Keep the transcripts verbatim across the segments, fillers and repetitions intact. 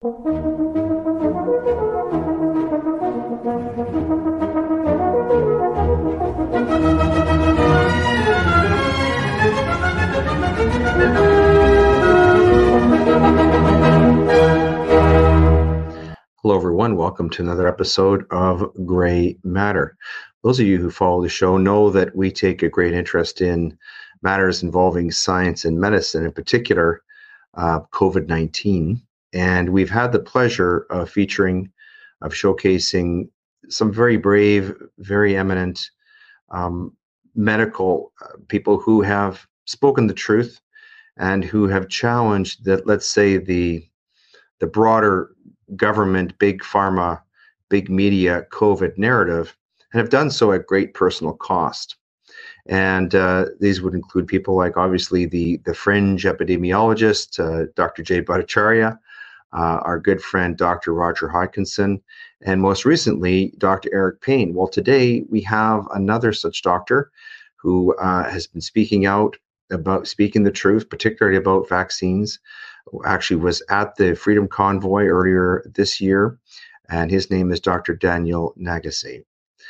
Hello, everyone. Welcome to another episode of Gray Matter. Those of you who follow the show know that we take a great interest in matters involving science and medicine, in particular uh, COVID nineteen. And we've had the pleasure of featuring, of showcasing some very brave, very eminent um, medical uh, people who have spoken the truth and who have challenged that, let's say, the the broader government, big pharma, big media COVID narrative, and have done so at great personal cost. And uh, these would include people like, obviously, the, the fringe epidemiologist, uh, Doctor Jay Bhattacharya, uh, our good friend, Doctor Roger Hodkinson, and most recently, Doctor Eric Payne. Well, today we have another such doctor who uh, has been speaking out about speaking the truth, particularly about vaccines. Actually was at the Freedom Convoy earlier this year, and his name is Doctor Daniel Nagase.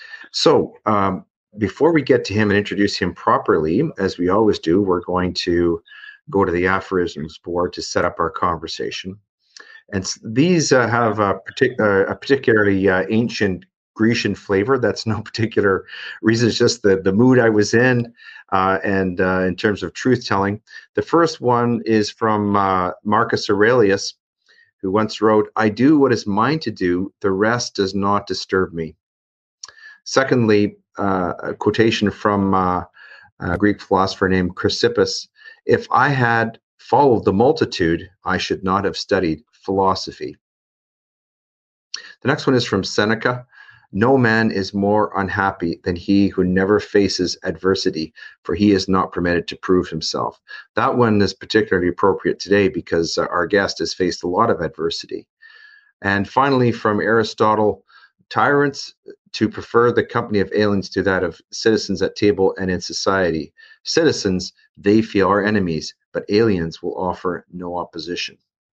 So um, before we get to him and introduce him properly, as we always do, we're going to go to the aphorisms board to set up our conversation. And these uh, have a, partic- uh, a particularly uh, ancient Grecian flavor. That's no particular reason. It's just the, the mood I was in. Uh, and uh, in terms of truth telling, the first one is from uh, Marcus Aurelius, who once wrote, "I do what is mine to do, the rest does not disturb me." Secondly, uh, a quotation from uh, a Greek philosopher named Chrysippus, "If I had followed the multitude, I should not have studied philosophy." The next one is from Seneca. "No man is more unhappy than he who never faces adversity, for he is not permitted to prove himself." That one is particularly appropriate today because uh, our guest has faced a lot of adversity. And finally, from Aristotle, "Tyrants to prefer the company of aliens to that of citizens at table and in society. Citizens, they feel our enemies, but aliens will offer no opposition."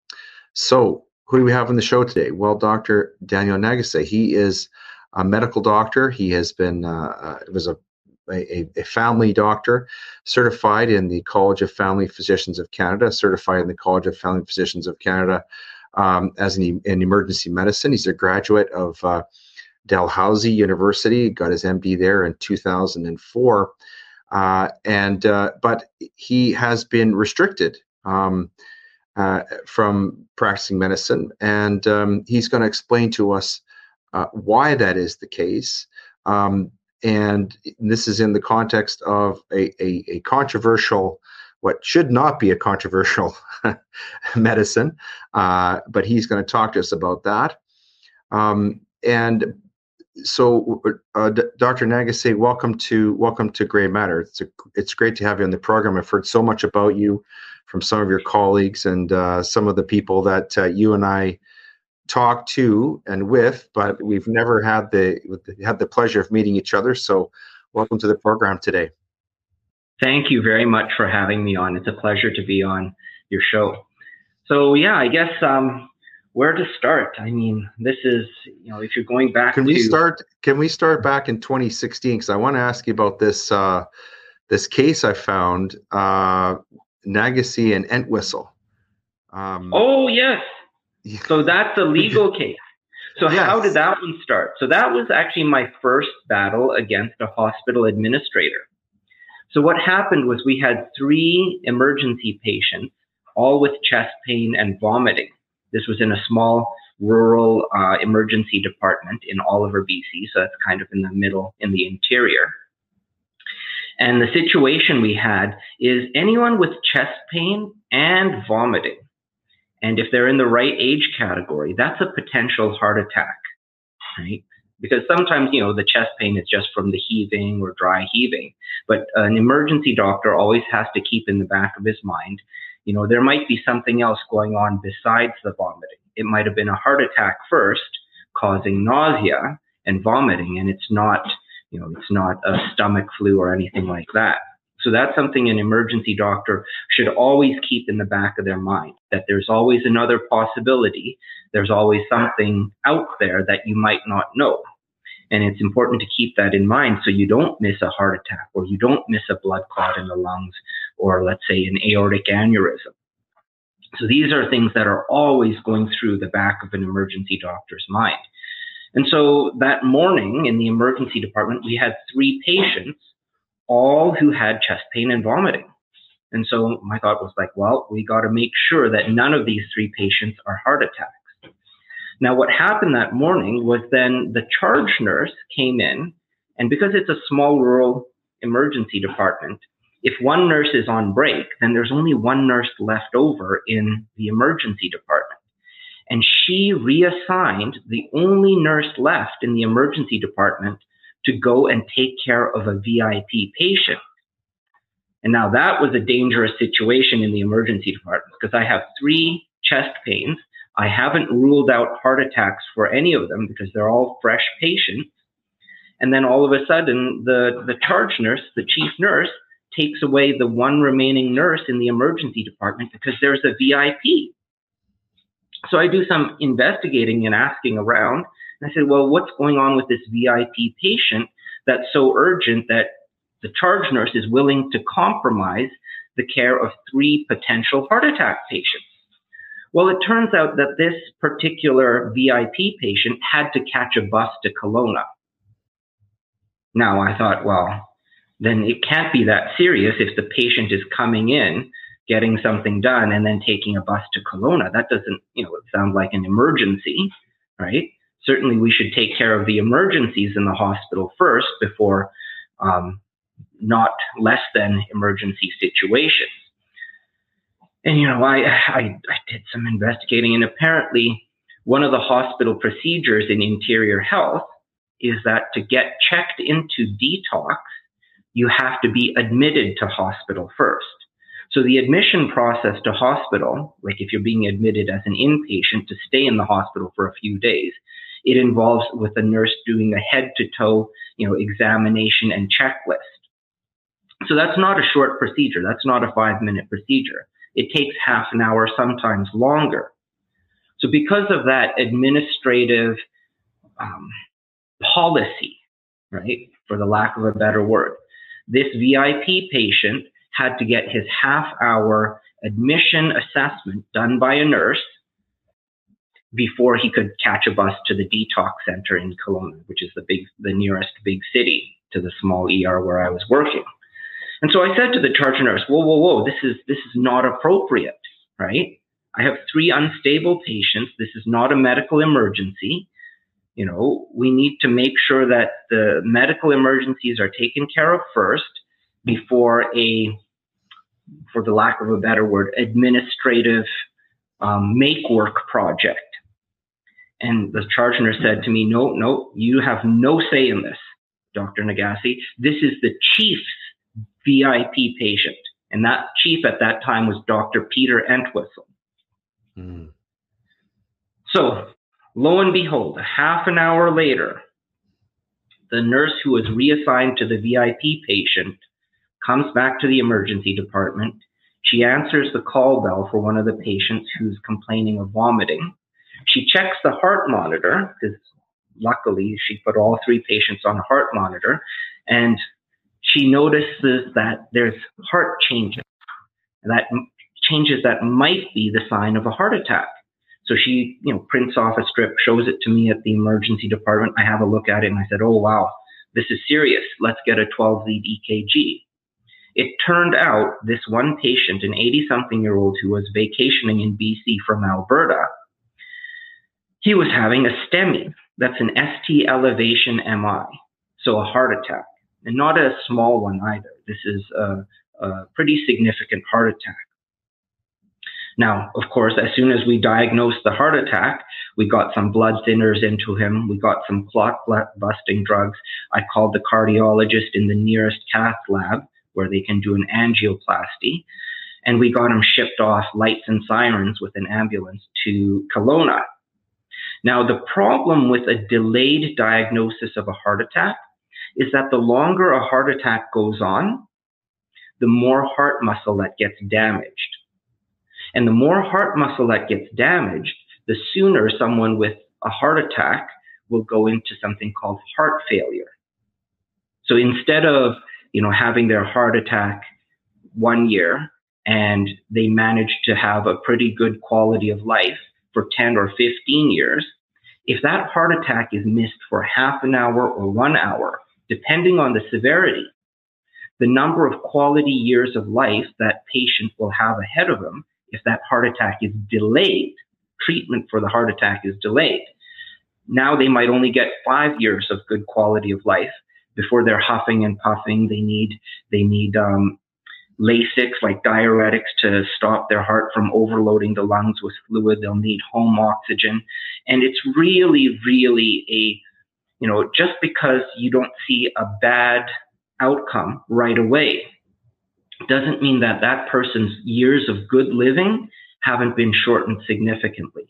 So, who do we have on the show today? Well, Doctor Daniel Nagase, he is a medical doctor. He has been, uh, uh, was a, a, a family doctor, certified in the College of Family Physicians of Canada, certified in the College of Family Physicians of Canada um, as an, in emergency medicine. He's a graduate of uh, Dalhousie University, got his M D there in two thousand four. Uh, and uh, but he has been restricted um, uh, from practicing medicine, and um, he's going to explain to us Uh, why that is the case. Um, and this is in the context of a, a, a controversial, what should not be a controversial medicine, uh, but he's going to talk to us about that. Um, and so, uh, D- Doctor Nagase, welcome to welcome to Gray Matter. It's a, it's great to have you on the program. I've heard so much about you from some of your colleagues and uh, some of the people that uh, you and I talk to and with, but we've never had the had the pleasure of meeting each other. So welcome to the program today. Thank you very much for having me on. It's a pleasure to be on your show. So yeah, I guess um, where to start? I mean, this is, you know, if you're going back can to... we start can we start back in twenty sixteen, because I want to ask you about this uh, this case I found, uh, Nagase and Entwistle. Um, oh yes. So that's a legal case. So yes. How did that one start? So that was actually my first battle against a hospital administrator. So what happened was we had three emergency patients, all with chest pain and vomiting. This was in a small rural uh, emergency department in Oliver, B C. So that's kind of in the middle, in the interior. And the situation we had is anyone with chest pain and vomiting, and if they're in the right age category, that's a potential heart attack, right? Because sometimes, you know, the chest pain is just from the heaving or dry heaving. But an emergency doctor always has to keep in the back of his mind, you know, there might be something else going on besides the vomiting. It might have been a heart attack first, causing nausea and vomiting, and it's not, you know, it's not a stomach flu or anything like that. So that's something an emergency doctor should always keep in the back of their mind, that there's always another possibility. There's always something out there that you might not know. And it's important to keep that in mind so you don't miss a heart attack, or you don't miss a blood clot in the lungs, or let's say an aortic aneurysm. So these are things that are always going through the back of an emergency doctor's mind. And so that morning in the emergency department, we had three patients, all who had chest pain and vomiting. And so my thought was like, well, we got to make sure that none of these three patients are heart attacks. Now, what happened that morning was then the charge nurse came in, and because it's a small rural emergency department, if one nurse is on break, then there's only one nurse left over in the emergency department. And she reassigned the only nurse left in the emergency department to go and take care of a V I P patient. And now that was a dangerous situation in the emergency department because I have three chest pains. I haven't ruled out heart attacks for any of them because they're all fresh patients. And then all of a sudden, the, the charge nurse, the chief nurse, takes away the one remaining nurse in the emergency department because there's a V I P. So I do some investigating and asking around. And I said, well, what's going on with this V I P patient that's so urgent that the charge nurse is willing to compromise the care of three potential heart attack patients? Well, it turns out that this particular V I P patient had to catch a bus to Kelowna. Now, I thought, well, then it can't be that serious if the patient is coming in, getting something done, and then taking a bus to Kelowna. That doesn't, you know, it sounds like an emergency, right? Certainly we should take care of the emergencies in the hospital first before um, not less than emergency situations. And, you know, I, I, I did some investigating, and apparently one of the hospital procedures in Interior Health is that to get checked into detox, you have to be admitted to hospital first. So the admission process to hospital, like if you're being admitted as an inpatient to stay in the hospital for a few days, it involves with a nurse doing a head-to-toe, you know, examination and checklist. So that's not a short procedure. That's not a five-minute procedure. It takes half an hour, sometimes longer. So because of that administrative um, policy, right, for the lack of a better word, this V I P patient had to get his half-hour admission assessment done by a nurse before he could catch a bus to the detox center in Kelowna, which is the big, the nearest big city to the small E R where I was working. And so I said to the charge nurse, whoa, whoa, whoa, this is, this is not appropriate, right? I have three unstable patients. This is not a medical emergency. You know, we need to make sure that the medical emergencies are taken care of first before a, for the lack of a better word, administrative um, make-work project. And the charge nurse said to me, no, no, you have no say in this, Doctor Nagase. This is the chief's V I P patient. And that chief at that time was Doctor Peter Entwistle. Mm. So lo and behold, a half an hour later, the nurse who was reassigned to the V I P patient comes back to the emergency department. She answers the call bell for one of the patients who's complaining of vomiting. She checks the heart monitor, because luckily she put all three patients on a heart monitor, and she notices that there's heart changes, that changes that might be the sign of a heart attack. So she, you know, prints off a strip, shows it to me at the emergency department. I have a look at it and I said, oh, wow, this is serious. Let's get a twelve lead E K G. It turned out this one patient, an eighty-something-year-old who was vacationing in B C from Alberta, he was having a STEMI. That's an S T elevation M I, so a heart attack. And not a small one either. This is a, a pretty significant heart attack. Now, of course, as soon as we diagnosed the heart attack, we got some blood thinners into him. We got some clot busting drugs. I called the cardiologist in the nearest cath lab where they can do an angioplasty. And we got him shipped off lights and sirens with an ambulance to Kelowna. Now, the problem with a delayed diagnosis of a heart attack is that the longer a heart attack goes on, the more heart muscle that gets damaged. And the more heart muscle that gets damaged, the sooner someone with a heart attack will go into something called heart failure. So instead of, you know, having their heart attack one year and they manage to have a pretty good quality of life for ten or fifteen years, if that heart attack is missed for half an hour or one hour, depending on the severity, the number of quality years of life that patient will have ahead of them, if that heart attack is delayed, treatment for the heart attack is delayed, now they might only get five years of good quality of life before they're huffing and puffing. They need, they need um, Lasix, like diuretics, to stop their heart from overloading the lungs with fluid. They'll need home oxygen. And it's really, really a, you know, just because you don't see a bad outcome right away doesn't mean that that person's years of good living haven't been shortened significantly.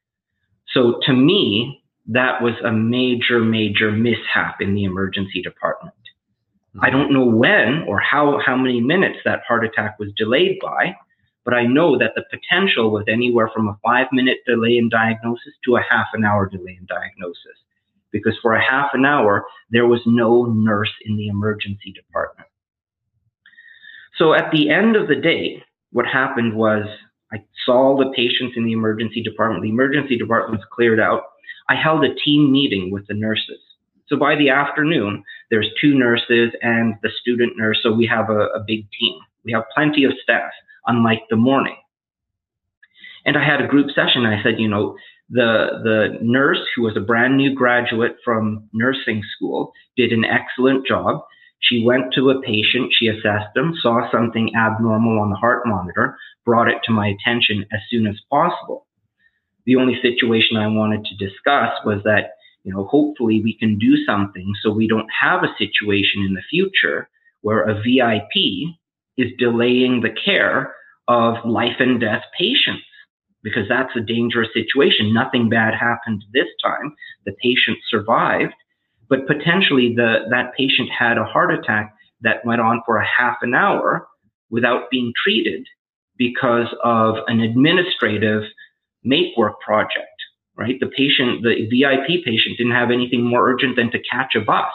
So to me, that was a major, major mishap in the emergency department. Mm-hmm. I don't know when or how, how many minutes that heart attack was delayed by, but I know that the potential was anywhere from a five minute delay in diagnosis to a half an hour delay in diagnosis. Because for a half an hour, there was no nurse in the emergency department. So at the end of the day, what happened was I saw the patients in the emergency department. The emergency department was cleared out. I held a team meeting with the nurses. So by the afternoon, there's two nurses and the student nurse. So we have a, a big team. We have plenty of staff, unlike the morning. And I had a group session. I said, you know, the, the nurse who was a brand new graduate from nursing school did an excellent job. She went to a patient, she assessed them, saw something abnormal on the heart monitor, brought it to my attention as soon as possible. The only situation I wanted to discuss was that, you know, hopefully we can do something so we don't have a situation in the future where a V I P is delaying the care of life and death patients, because that's a dangerous situation. Nothing bad happened this time. The patient survived, but potentially the, that patient had a heart attack that went on for a half an hour without being treated because of an administrative make work project, right? The patient, the V I P patient, didn't have anything more urgent than to catch a bus.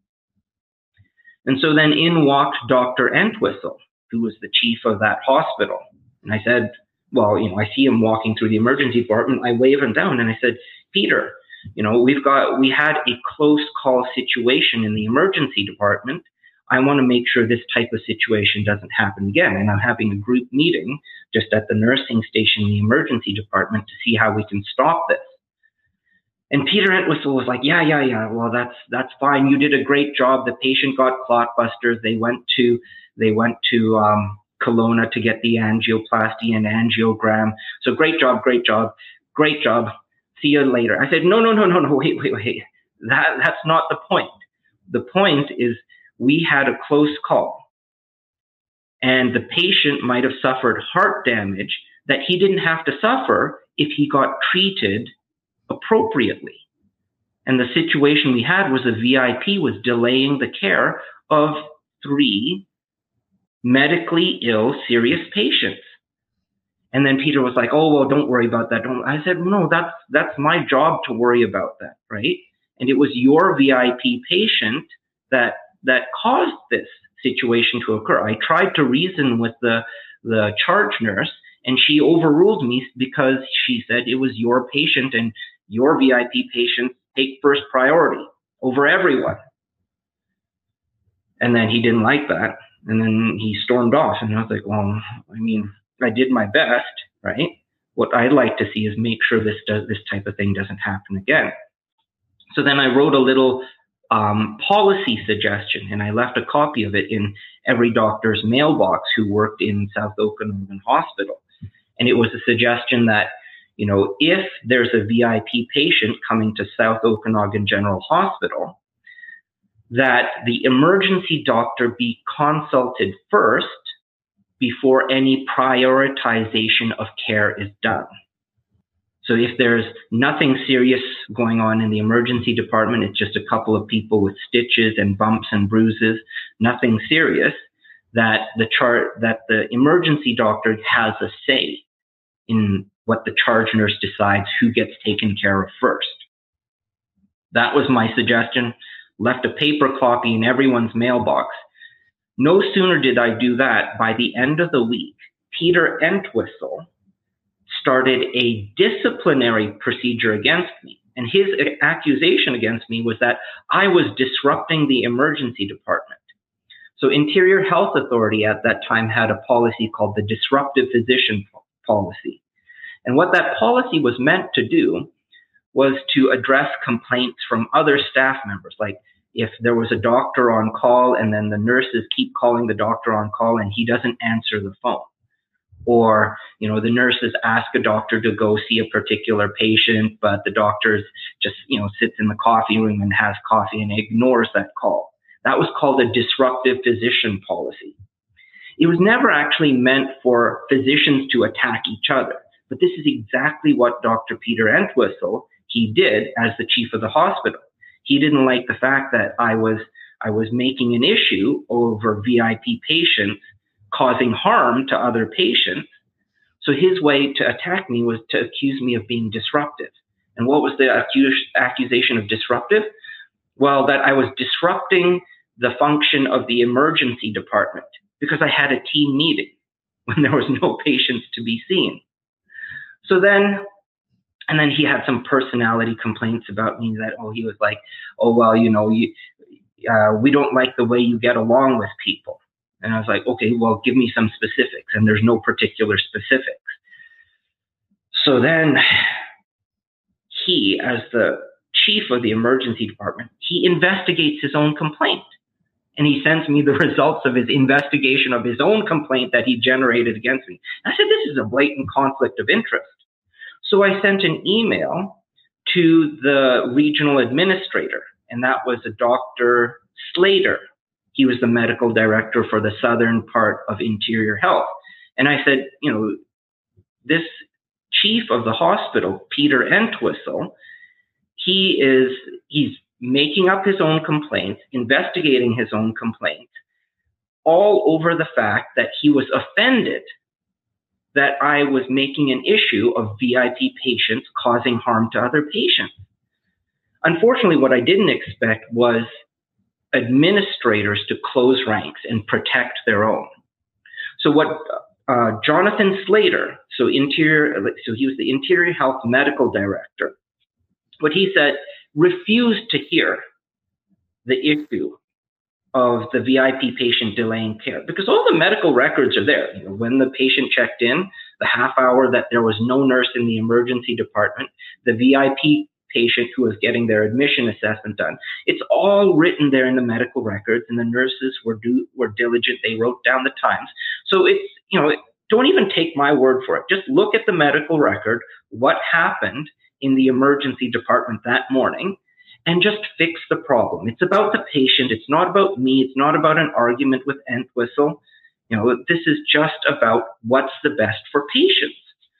And so then in walked Doctor Entwistle, who was the chief of that hospital. And I said, well, you know, I see him walking through the emergency department. I wave him down and I said, Peter, you know, we've got, we had a close call situation in the emergency department. I want to make sure this type of situation doesn't happen again. And I'm having a group meeting just at the nursing station in the emergency department to see how we can stop this. And Peter Entwistle was like, yeah, yeah, yeah. Well, that's, that's fine. You did a great job. The patient got clotbusters. They went to, they went to, um, Kelowna to get the angioplasty and angiogram. So great job, great job, great job. See you later. I said, no, no, no, no, no, wait, wait, wait. That, that's not the point. The point is we had a close call and the patient might have suffered heart damage that he didn't have to suffer if he got treated appropriately. And the situation we had was a V I P was delaying the care of three medically ill, serious patients. And then Peter was like, oh, well, don't worry about that. Don't. I said, no, that's, that's my job to worry about that, right? And it was your V I P patient that, that caused this situation to occur. I tried to reason with the, the charge nurse and she overruled me because she said it was your patient and your V I P patients take first priority over everyone. And then he didn't like that. And then he stormed off. And I was like, well, I mean, I did my best, right? What I'd like to see is make sure this does, this type of thing doesn't happen again. So then I wrote a little um, policy suggestion, and I left a copy of it in every doctor's mailbox who worked in South Okanagan Hospital. And it was a suggestion that, you know, if there's a V I P patient coming to South Okanagan General Hospital, that the emergency doctor be consulted first before any prioritization of care is done. So if there's nothing serious going on in the emergency department, it's just a couple of people with stitches and bumps and bruises, nothing serious, that the chart that the emergency doctor has a say in what the charge nurse decides who gets taken care of first. That was my suggestion. Left a paper copy in everyone's mailbox. No sooner did I do that, by the end of the week, Peter Entwistle started a disciplinary procedure against me. And his accusation against me was that I was disrupting the emergency department. So Interior Health Authority at that time had a policy called the Disruptive Physician Policy. And what that policy was meant to do was to address complaints from other staff members. Like if there was a doctor on call and then the nurses keep calling the doctor on call and he doesn't answer the phone. Or, you know, the nurses ask a doctor to go see a particular patient, but the doctor just, you know, sits in the coffee room and has coffee and ignores that call. That was called a disruptive physician policy. It was never actually meant for physicians to attack each other. But this is exactly what Doctor Peter Entwistle, he did as the chief of the hospital. He didn't like the fact that I was, I was making an issue over V I P patients causing harm to other patients. So his way to attack me was to accuse me of being disruptive. And what was the accus- accusation of disruptive? Well, that I was disrupting the function of the emergency department because I had a team meeting when there was no patients to be seen. So then, and then he had some personality complaints about me that, oh, he was like, oh, well, you know, you, uh, we don't like the way you get along with people. And I was like, okay, well, give me some specifics. And there's no particular specifics. So then he, as the chief of the emergency department, he investigates his own complaint. And he sends me the results of his investigation of his own complaint that he generated against me. And I said, this is a blatant conflict of interest. So I sent an email to the regional administrator, and that was a Doctor Slater. He was the medical director for the southern part of Interior Health. And I said, you know, this chief of the hospital, Peter Entwistle, he is, he's making up his own complaints, investigating his own complaints, all over the fact that he was offended that I was making an issue of V I P patients causing harm to other patients. Unfortunately, what I didn't expect was administrators to close ranks and protect their own. So what uh, Jonathan Slater, so interior, so he was the Interior Health Medical Director, what he said, refused to hear the issue of the V I P patient delaying care because all the medical records are there. You know, when the patient checked in, the half hour that there was no nurse in the emergency department, the V I P patient who was getting their admission assessment done. It's all written there in the medical records, and the nurses were do, were diligent. They wrote down the times. So it's, you know, don't even take my word for it. Just look at the medical record, what happened in the emergency department that morning, and just fix the problem. It's about the patient. It's not about me. It's not about an argument with Entwistle. You know, this is just about what's the best for patients.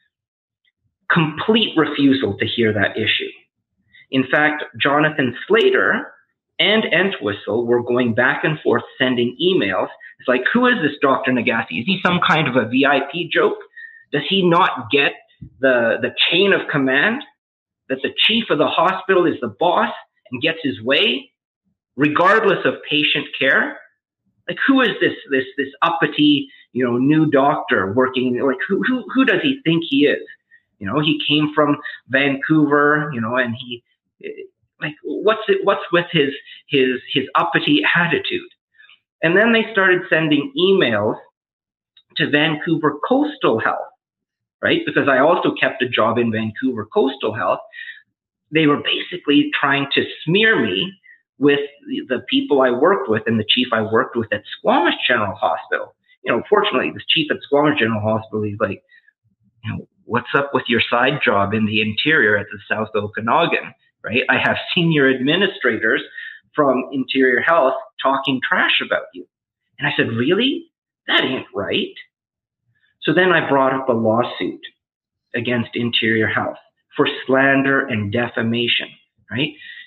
Complete refusal to hear that issue. In fact, Jonathan Slater and Entwistle were going back and forth sending emails. It's like, who is this Doctor Nagase? Is he some kind of a V I P joke? Does he not get the, the chain of command? That the chief of the hospital is the boss and gets his way, regardless of patient care? Like, who is this this this uppity, you know, new doctor working? Like, who who who does he think he is? You know, he came from Vancouver, you know, and he, like, what's it? What's with his his his uppity attitude? And then they started sending emails to Vancouver Coastal Health, right? Because I also kept a job in Vancouver Coastal Health. They were basically trying to smear me with the people I worked with and the chief I worked with at Squamish General Hospital. You know, fortunately, this chief at Squamish General Hospital, he's like, you know, what's up with your side job in the interior at the South Okanagan, right? I have senior administrators from Interior Health talking trash about you. And I said, really? That ain't right. So then I brought up a lawsuit against Interior Health for slander and defamation, right?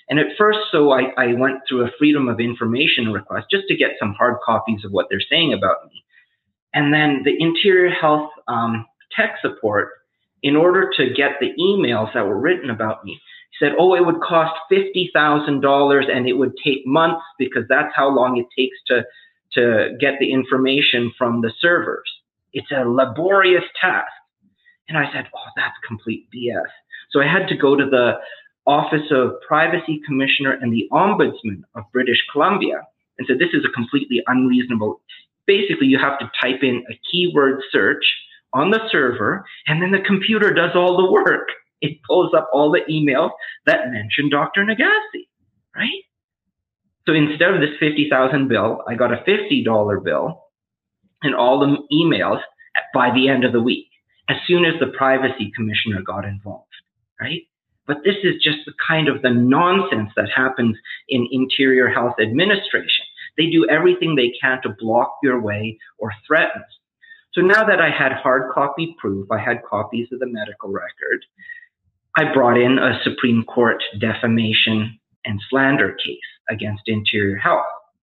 And at first, so I, I went through a Freedom of Information request just to get some hard copies of what they're saying about me. And then the Interior Health um, tech support, in order to get the emails that were written about me, said, oh, it would cost fifty thousand dollars and it would take months because that's how long it takes to, to get the information from the servers. It's a laborious task. And I said, oh, that's complete B S. So I had to go to the Office of Privacy Commissioner and the Ombudsman of British Columbia and said, this is a completely unreasonable. Basically, you have to type in a keyword search on the server, and then the computer does all the work. It pulls up all the emails that mention Doctor Nagase, right? So instead of this fifty thousand dollars bill, I got a fifty dollars bill and all the emails by the end of the week, as soon as the Privacy Commissioner got involved, right? But this is just the kind of the nonsense that happens in Interior Health Administration. They do everything they can to block your way or threaten. So now that I had hard copy proof, I had copies of the medical record, I brought in a Supreme Court defamation and slander case against Interior Health.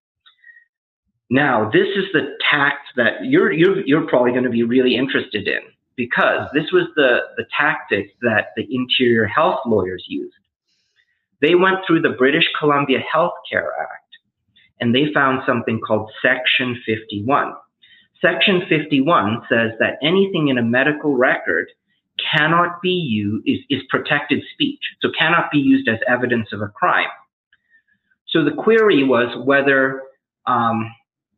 Now, this is the tact that you're, you're, you're probably going to be really interested in, because this was the, the tactic that the Interior Health lawyers used. They went through the British Columbia Health Care Act, and they found something called Section fifty-one. Section fifty-one says that anything in a medical record cannot be used, is, is protected speech, so cannot be used as evidence of a crime. So the query was whether um,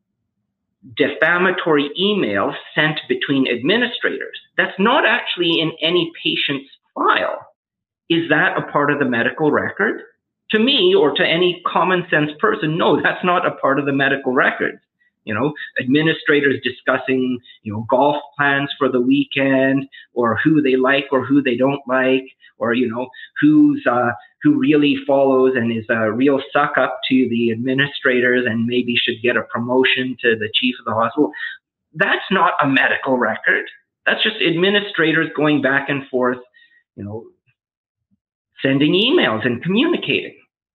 defamatory emails sent between administrators, that's not actually in any patient's file. Is that a part of the medical record? To me, or to any common sense person, no, that's not a part of the medical record. You know, administrators discussing, you know, golf plans for the weekend, or who they like or who they don't like, or, you know, who's, uh, who really follows and is a real suck up to the administrators and maybe should get a promotion to the chief of the hospital. That's not a medical record. That's just administrators going back and forth, you know, sending emails and communicating.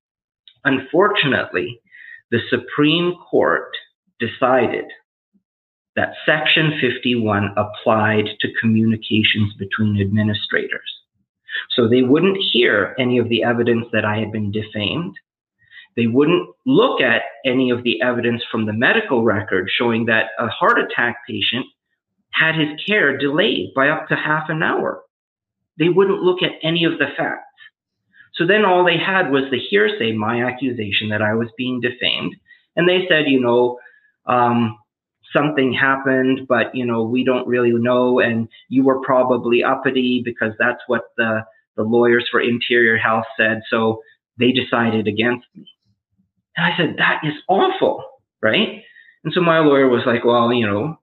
Unfortunately, the Supreme Court decided that Section fifty-one applied to communications between administrators. So they wouldn't hear any of the evidence that I had been defamed. They wouldn't look at any of the evidence from the medical record showing that a heart attack patient had his care delayed by up to half an hour. They wouldn't look at any of the facts. So then all they had was the hearsay, my accusation that I was being defamed. And they said, you know, um, something happened, but, you know, we don't really know. And you were probably uppity because that's what the, the lawyers for Interior Health said. So they decided against me. And I said, that is awful, right? And so my lawyer was like, well, you know,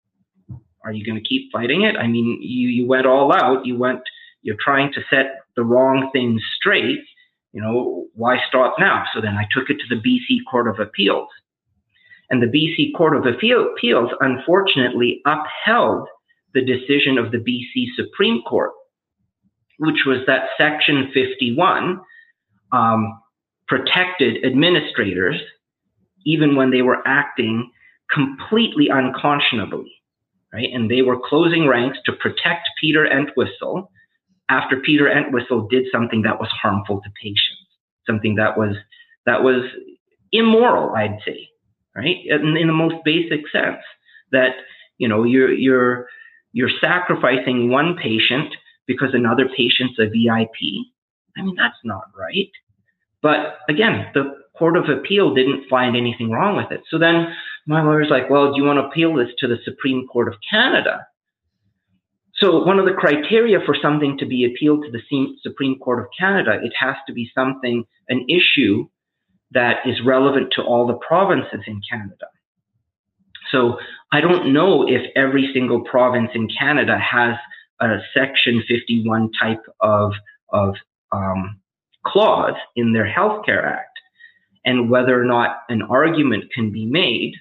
are you going to keep fighting it? I mean, you, you went all out. You went, you're trying to set the wrong things straight. You know, why stop now? So then I took it to the B C Court of Appeals. And the B C Court of Appeals, unfortunately, upheld the decision of the B C Supreme Court, which was that Section fifty-one um, protected administrators even when they were acting completely unconscionably, right? And they were closing ranks to protect Peter Entwistle after Peter Entwistle did something that was harmful to patients, something that was that was immoral, I'd say, right? In, in the most basic sense, that, you know, you're you're you're sacrificing one patient because another patient's a V I P. I mean, that's not right. But again, the Court of Appeal didn't find anything wrong with it. So then my lawyer's like, well, do you want to appeal this to the Supreme Court of Canada? So one of the criteria for something to be appealed to the Supreme Court of Canada, it has to be something, an issue that is relevant to all the provinces in Canada. So I don't know if every single province in Canada has a Section fifty-one type of, of um, clause in their Healthcare Act, and whether or not an argument can be made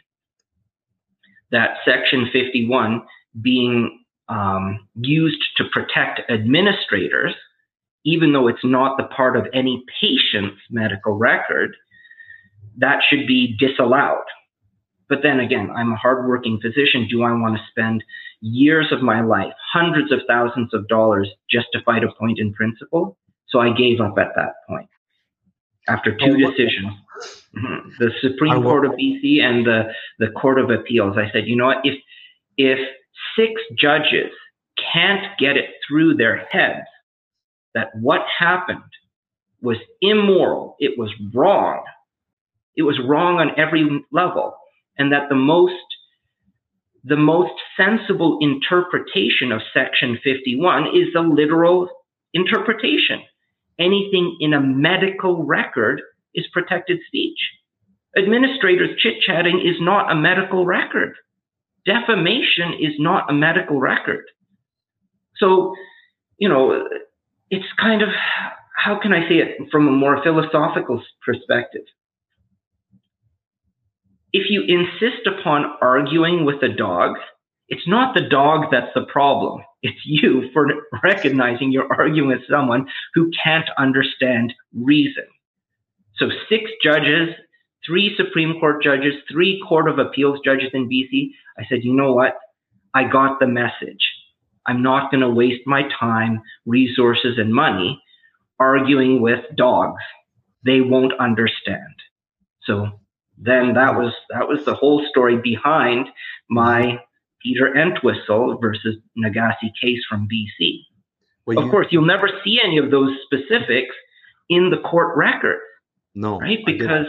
that Section fifty-one being um, used to protect administrators even though it's not the part of any patient's medical record, that should be disallowed. But then again, I'm a hardworking physician. Do I want to spend years of my life, hundreds of thousands of dollars just to fight a point in principle? So I gave up at that point after two oh, decisions. Mm-hmm. The Supreme Court of B C and the, the Court of Appeals. I said, you know what, if if six judges can't get it through their heads that what happened was immoral, it was wrong, it was wrong on every level, and that the most the most sensible interpretation of Section fifty-one is the literal interpretation. Anything in a medical record is protected speech. Administrators chit-chatting is not a medical record. Defamation is not a medical record. So, you know, it's kind of, how can I say it from a more philosophical perspective? If you insist upon arguing with a dog, it's not the dog that's the problem. It's you for recognizing you're arguing with someone who can't understand reason. So six judges, three Supreme Court judges, three Court of Appeals judges in B C. I said, you know what? I got the message. I'm not going to waste my time, resources, and money arguing with dogs. They won't understand. So then that was that was the whole story behind my Peter Entwistle versus Nagase case from B C. Well, of you, course, you'll never see any of those specifics in the court record. No, right? Because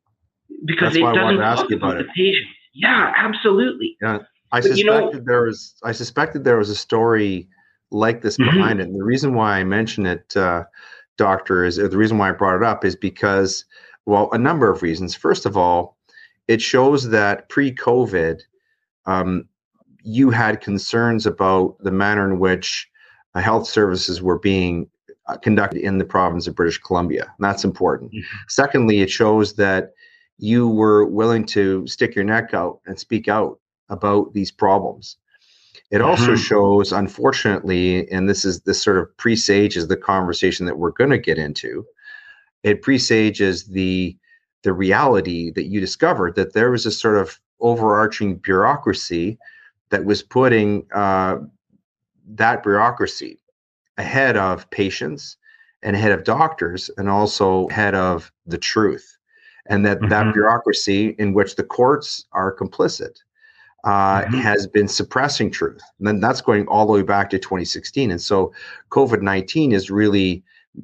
because That's it why doesn't I wanted to ask talk you about, about the it. patient. Yeah, absolutely. Yeah, I But, suspected you know, there was I suspected there was a story like this Mhm. behind it. And the reason why I mention it, uh, Doctor, is or the reason why I brought it up is because, well, a number of reasons. First of all, it shows that pre-COVID, um, you had concerns about the manner in which uh, health services were being uh, conducted in the province of British Columbia. And that's important. Mhm. Secondly, it shows that you were willing to stick your neck out and speak out about these problems. It also Mhm. shows, unfortunately, and this is this sort of presages the conversation that we're going to get into. It presages the the reality that you discovered that there was a sort of overarching bureaucracy that was putting uh, that bureaucracy ahead of patients and ahead of doctors and also ahead of the truth. And that that Mhm. bureaucracy in which the courts are complicit uh, Mhm. has been suppressing truth. And then that's going all the way back to twenty sixteen. And so COVID nineteen is really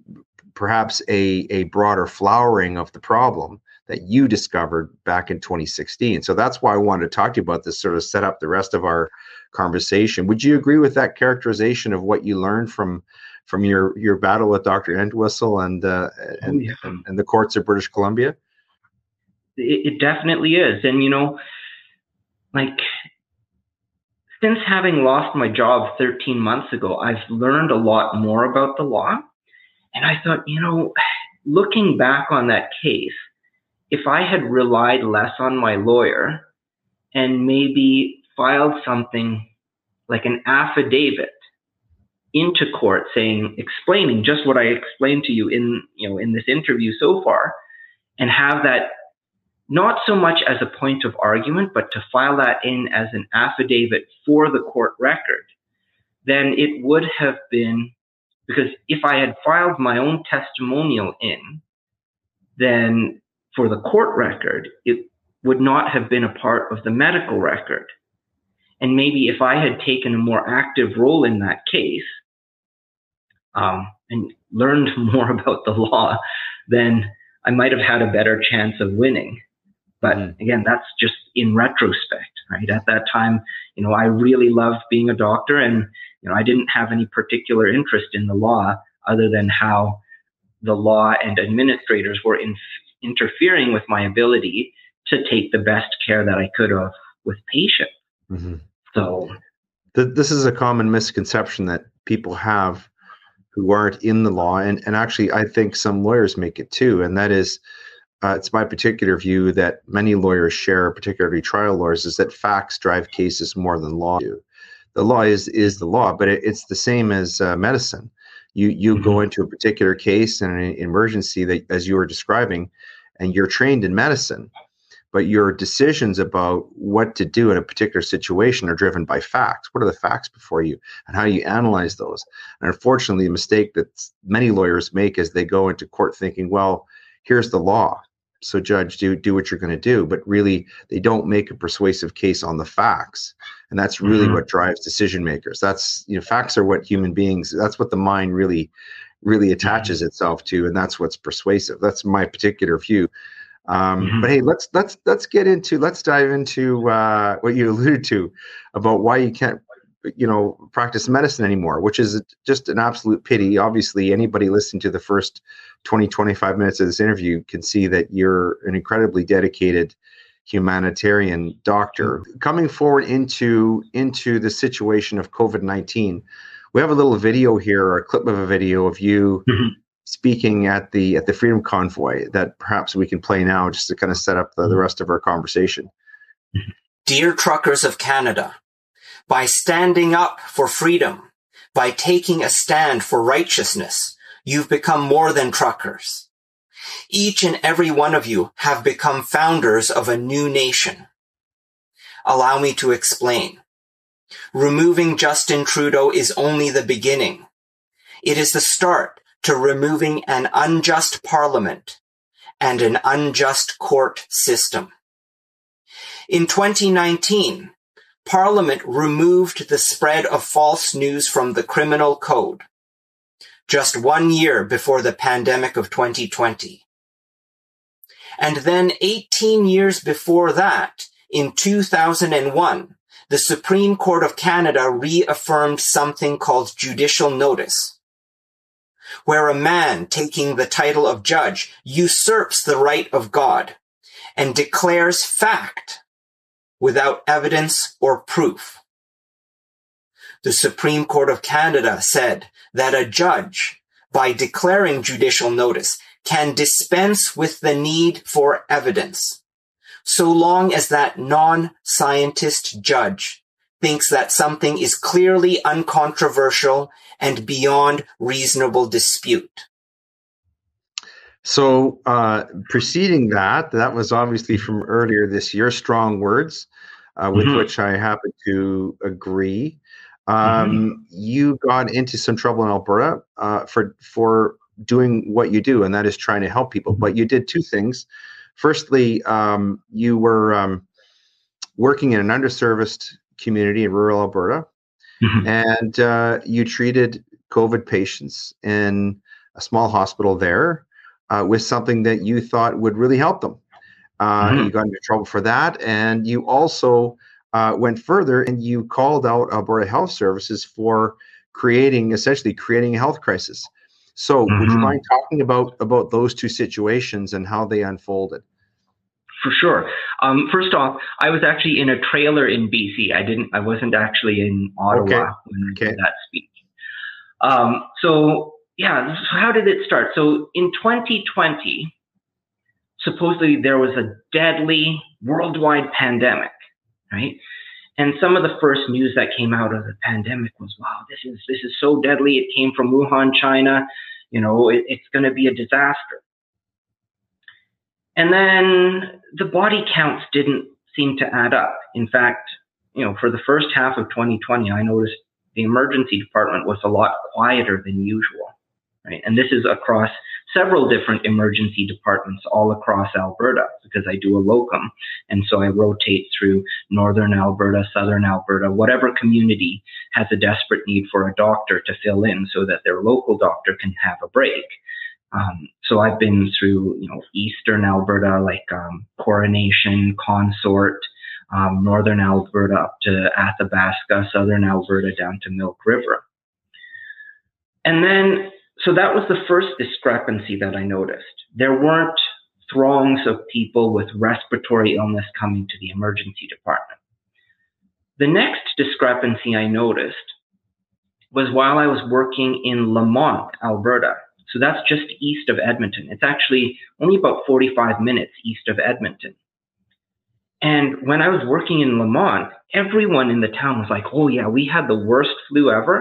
perhaps a, a broader flowering of the problem that you discovered back in twenty sixteen. So that's why I wanted to talk to you about this, sort of set up the rest of our conversation. Would you agree with that characterization of what you learned from from your, your battle with Doctor Entwistle and, uh, and, Oh, yeah. and, and the courts of British Columbia? It, it definitely is. And, you know, like, since having lost my job thirteen months ago, I've learned a lot more about the law. And I thought, you know, looking back on that case, if I had relied less on my lawyer and maybe filed something like an affidavit into court saying, explaining just what I explained to you in, you know, in this interview so far, and have that not so much as a point of argument, but to file that in as an affidavit for the court record, then it would have been, because if I had filed my own testimonial in, then for the court record, it would not have been a part of the medical record. And maybe if I had taken a more active role in that case, um, and learned more about the law, then I might have had a better chance of winning. But mm. again, that's just in retrospect, right? At that time, you know, I really loved being a doctor, and, you know, I didn't have any particular interest in the law other than how the law and administrators were in, interfering with my ability to take the best care that I could have with patients. Mm-hmm. So Th- this is a common misconception that people have who aren't in the law. And, and actually, I think some lawyers make it too. And that is, uh, it's my particular view that many lawyers share, particularly trial lawyers, is that facts drive cases more than law do. The law is is the law, but it, it's the same as uh, medicine. You you Mm-hmm. go into a particular case and an emergency that, as you were describing, and you're trained in medicine, but your decisions about what to do in a particular situation are driven by facts. What are the facts before you, and how do you analyze those? And unfortunately, a mistake that many lawyers make is they go into court thinking, well, here's the law, so judge, do do what you're going to do. But really, they don't make a persuasive case on the facts, and that's really mm-hmm. what drives decision makers. That's, you know, facts are what human beings. That's what the mind really, really attaches mm-hmm. itself to, and that's what's persuasive. That's my particular view. Um, mm-hmm. But hey, let's let's let's get into let's dive into uh, what you alluded to about why you can't, you know, practice medicine anymore, which is just an absolute pity. Obviously, anybody listening to the first twenty, twenty-five minutes of this interview can see that you're an incredibly dedicated humanitarian doctor. Mm-hmm. Coming forward into into the situation of COVID nineteen, we have a little video here, or a clip of a video of you mm-hmm. speaking at the at the Freedom Convoy that perhaps we can play now, just to kind of set up the, the rest of our conversation. Dear truckers of Canada, by standing up for freedom, by taking a stand for righteousness, you've become more than truckers. Each and every one of you have become founders of a new nation. Allow me to explain. Removing Justin Trudeau is only the beginning. It is the start to removing an unjust parliament and an unjust court system. In twenty nineteen, Parliament removed the spread of false news from the criminal code, just one year before the pandemic of twenty twenty. And then eighteen years before that, in two thousand one, the Supreme Court of Canada reaffirmed something called judicial notice, where a man taking the title of judge usurps the right of God and declares fact without evidence or proof. The Supreme Court of Canada said that a judge, by declaring judicial notice, can dispense with the need for evidence, so long as that non-scientist judge thinks that something is clearly uncontroversial and beyond reasonable dispute. So uh, preceding that, that was obviously from earlier this year, strong words, uh, with mm-hmm. which I happen to agree. Um, mm-hmm. You got into some trouble in Alberta uh, for for doing what you do, and that is trying to help people. But you did two things. Firstly, um, you were um, working in an underserviced community in rural Alberta, mm-hmm. and uh, you treated COVID patients in a small hospital there uh, with something that you thought would really help them. Uh, mm-hmm. You got into trouble for that, and you also uh, went further and you called out Alberta Health Services for creating, essentially creating a health crisis. So mm-hmm. would you mind talking about, about those two situations and how they unfolded? For sure. Um, first off, I was actually in a trailer in B C. I didn't. I wasn't actually in Ottawa okay. when I okay. did that speech. Um, so yeah, so how did it start? So in twenty twenty, supposedly there was a deadly worldwide pandemic, right? And some of the first news that came out of the pandemic was, "Wow, this is this is so deadly. It came from Wuhan, China. You know, it, it's going to be a disaster." And then the body counts didn't seem to add up. In fact, you know, for the first half of twenty twenty, I noticed the emergency department was a lot quieter than usual, right? And this is across several different emergency departments all across Alberta, because I do a locum. And so I rotate through northern Alberta, southern Alberta, whatever community has a desperate need for a doctor to fill in so that their local doctor can have a break. Um, so I've been through, you know, eastern Alberta, like um, Coronation, Consort, um, northern Alberta up to Athabasca, southern Alberta down to Milk River. And then, so that was the first discrepancy that I noticed. There weren't throngs of people with respiratory illness coming to the emergency department. The next discrepancy I noticed was while I was working in Lamont, Alberta. So that's just east of Edmonton. It's actually only about forty-five minutes east of Edmonton. And when I was working in Lamont, everyone in the town was like, "Oh yeah, we had the worst flu ever.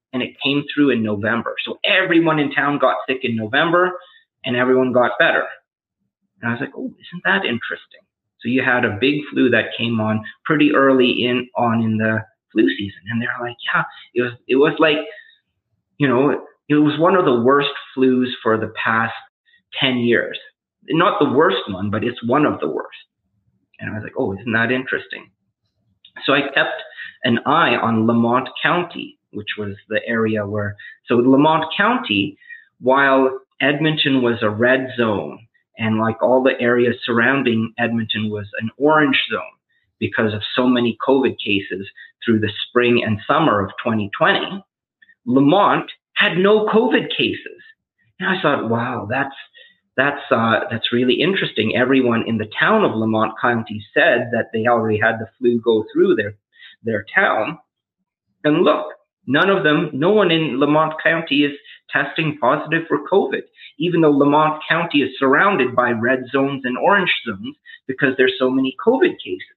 and it came through in November. So everyone in town got sick in November, and everyone got better. And I was like, oh, isn't that interesting? So you had a big flu that came on pretty early in on in the flu season. And they're like, yeah, it was, it was like, you know, it was one of the worst flus for the past ten years. Not the worst one, but it's one of the worst. And I was like, oh, isn't that interesting? So I kept an eye on Lamont County, which was the area where, so Lamont County, while Edmonton was a red zone, and like all the areas surrounding Edmonton was an orange zone because of so many COVID cases through the spring and summer of twenty twenty, Lamont had no COVID cases. And I thought, wow, that's that's uh, that's really interesting. Everyone in the town of Lamont County said that they already had the flu go through their their town. And look, none of them, no one in Lamont County is testing positive for COVID, even though Lamont County is surrounded by red zones and orange zones because there's so many COVID cases.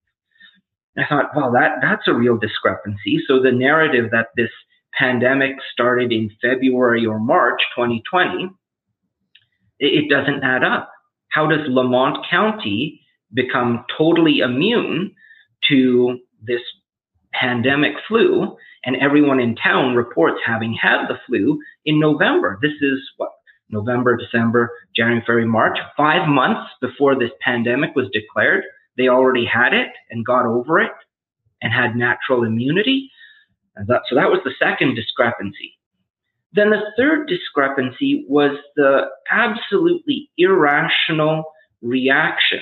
I thought, well, that, that's a real discrepancy. So the narrative that this pandemic started in February or March twenty twenty, it, it doesn't add up. How does Lamont County become totally immune to this pandemic flu, and everyone in town reports having had the flu in November? This is what, November, December, January, February, March, five months before this pandemic was declared. They already had it and got over it and had natural immunity. And that, so that was the second discrepancy. Then the third discrepancy was the absolutely irrational reaction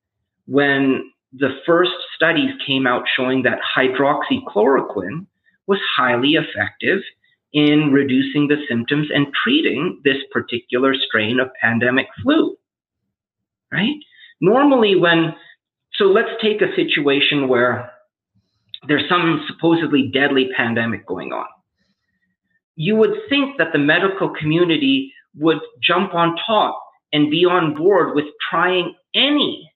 when the first studies came out showing that hydroxychloroquine was highly effective in reducing the symptoms and treating this particular strain of pandemic flu, right? Normally when, so let's take a situation where there's some supposedly deadly pandemic going on. You would think that the medical community would jump on top and be on board with trying any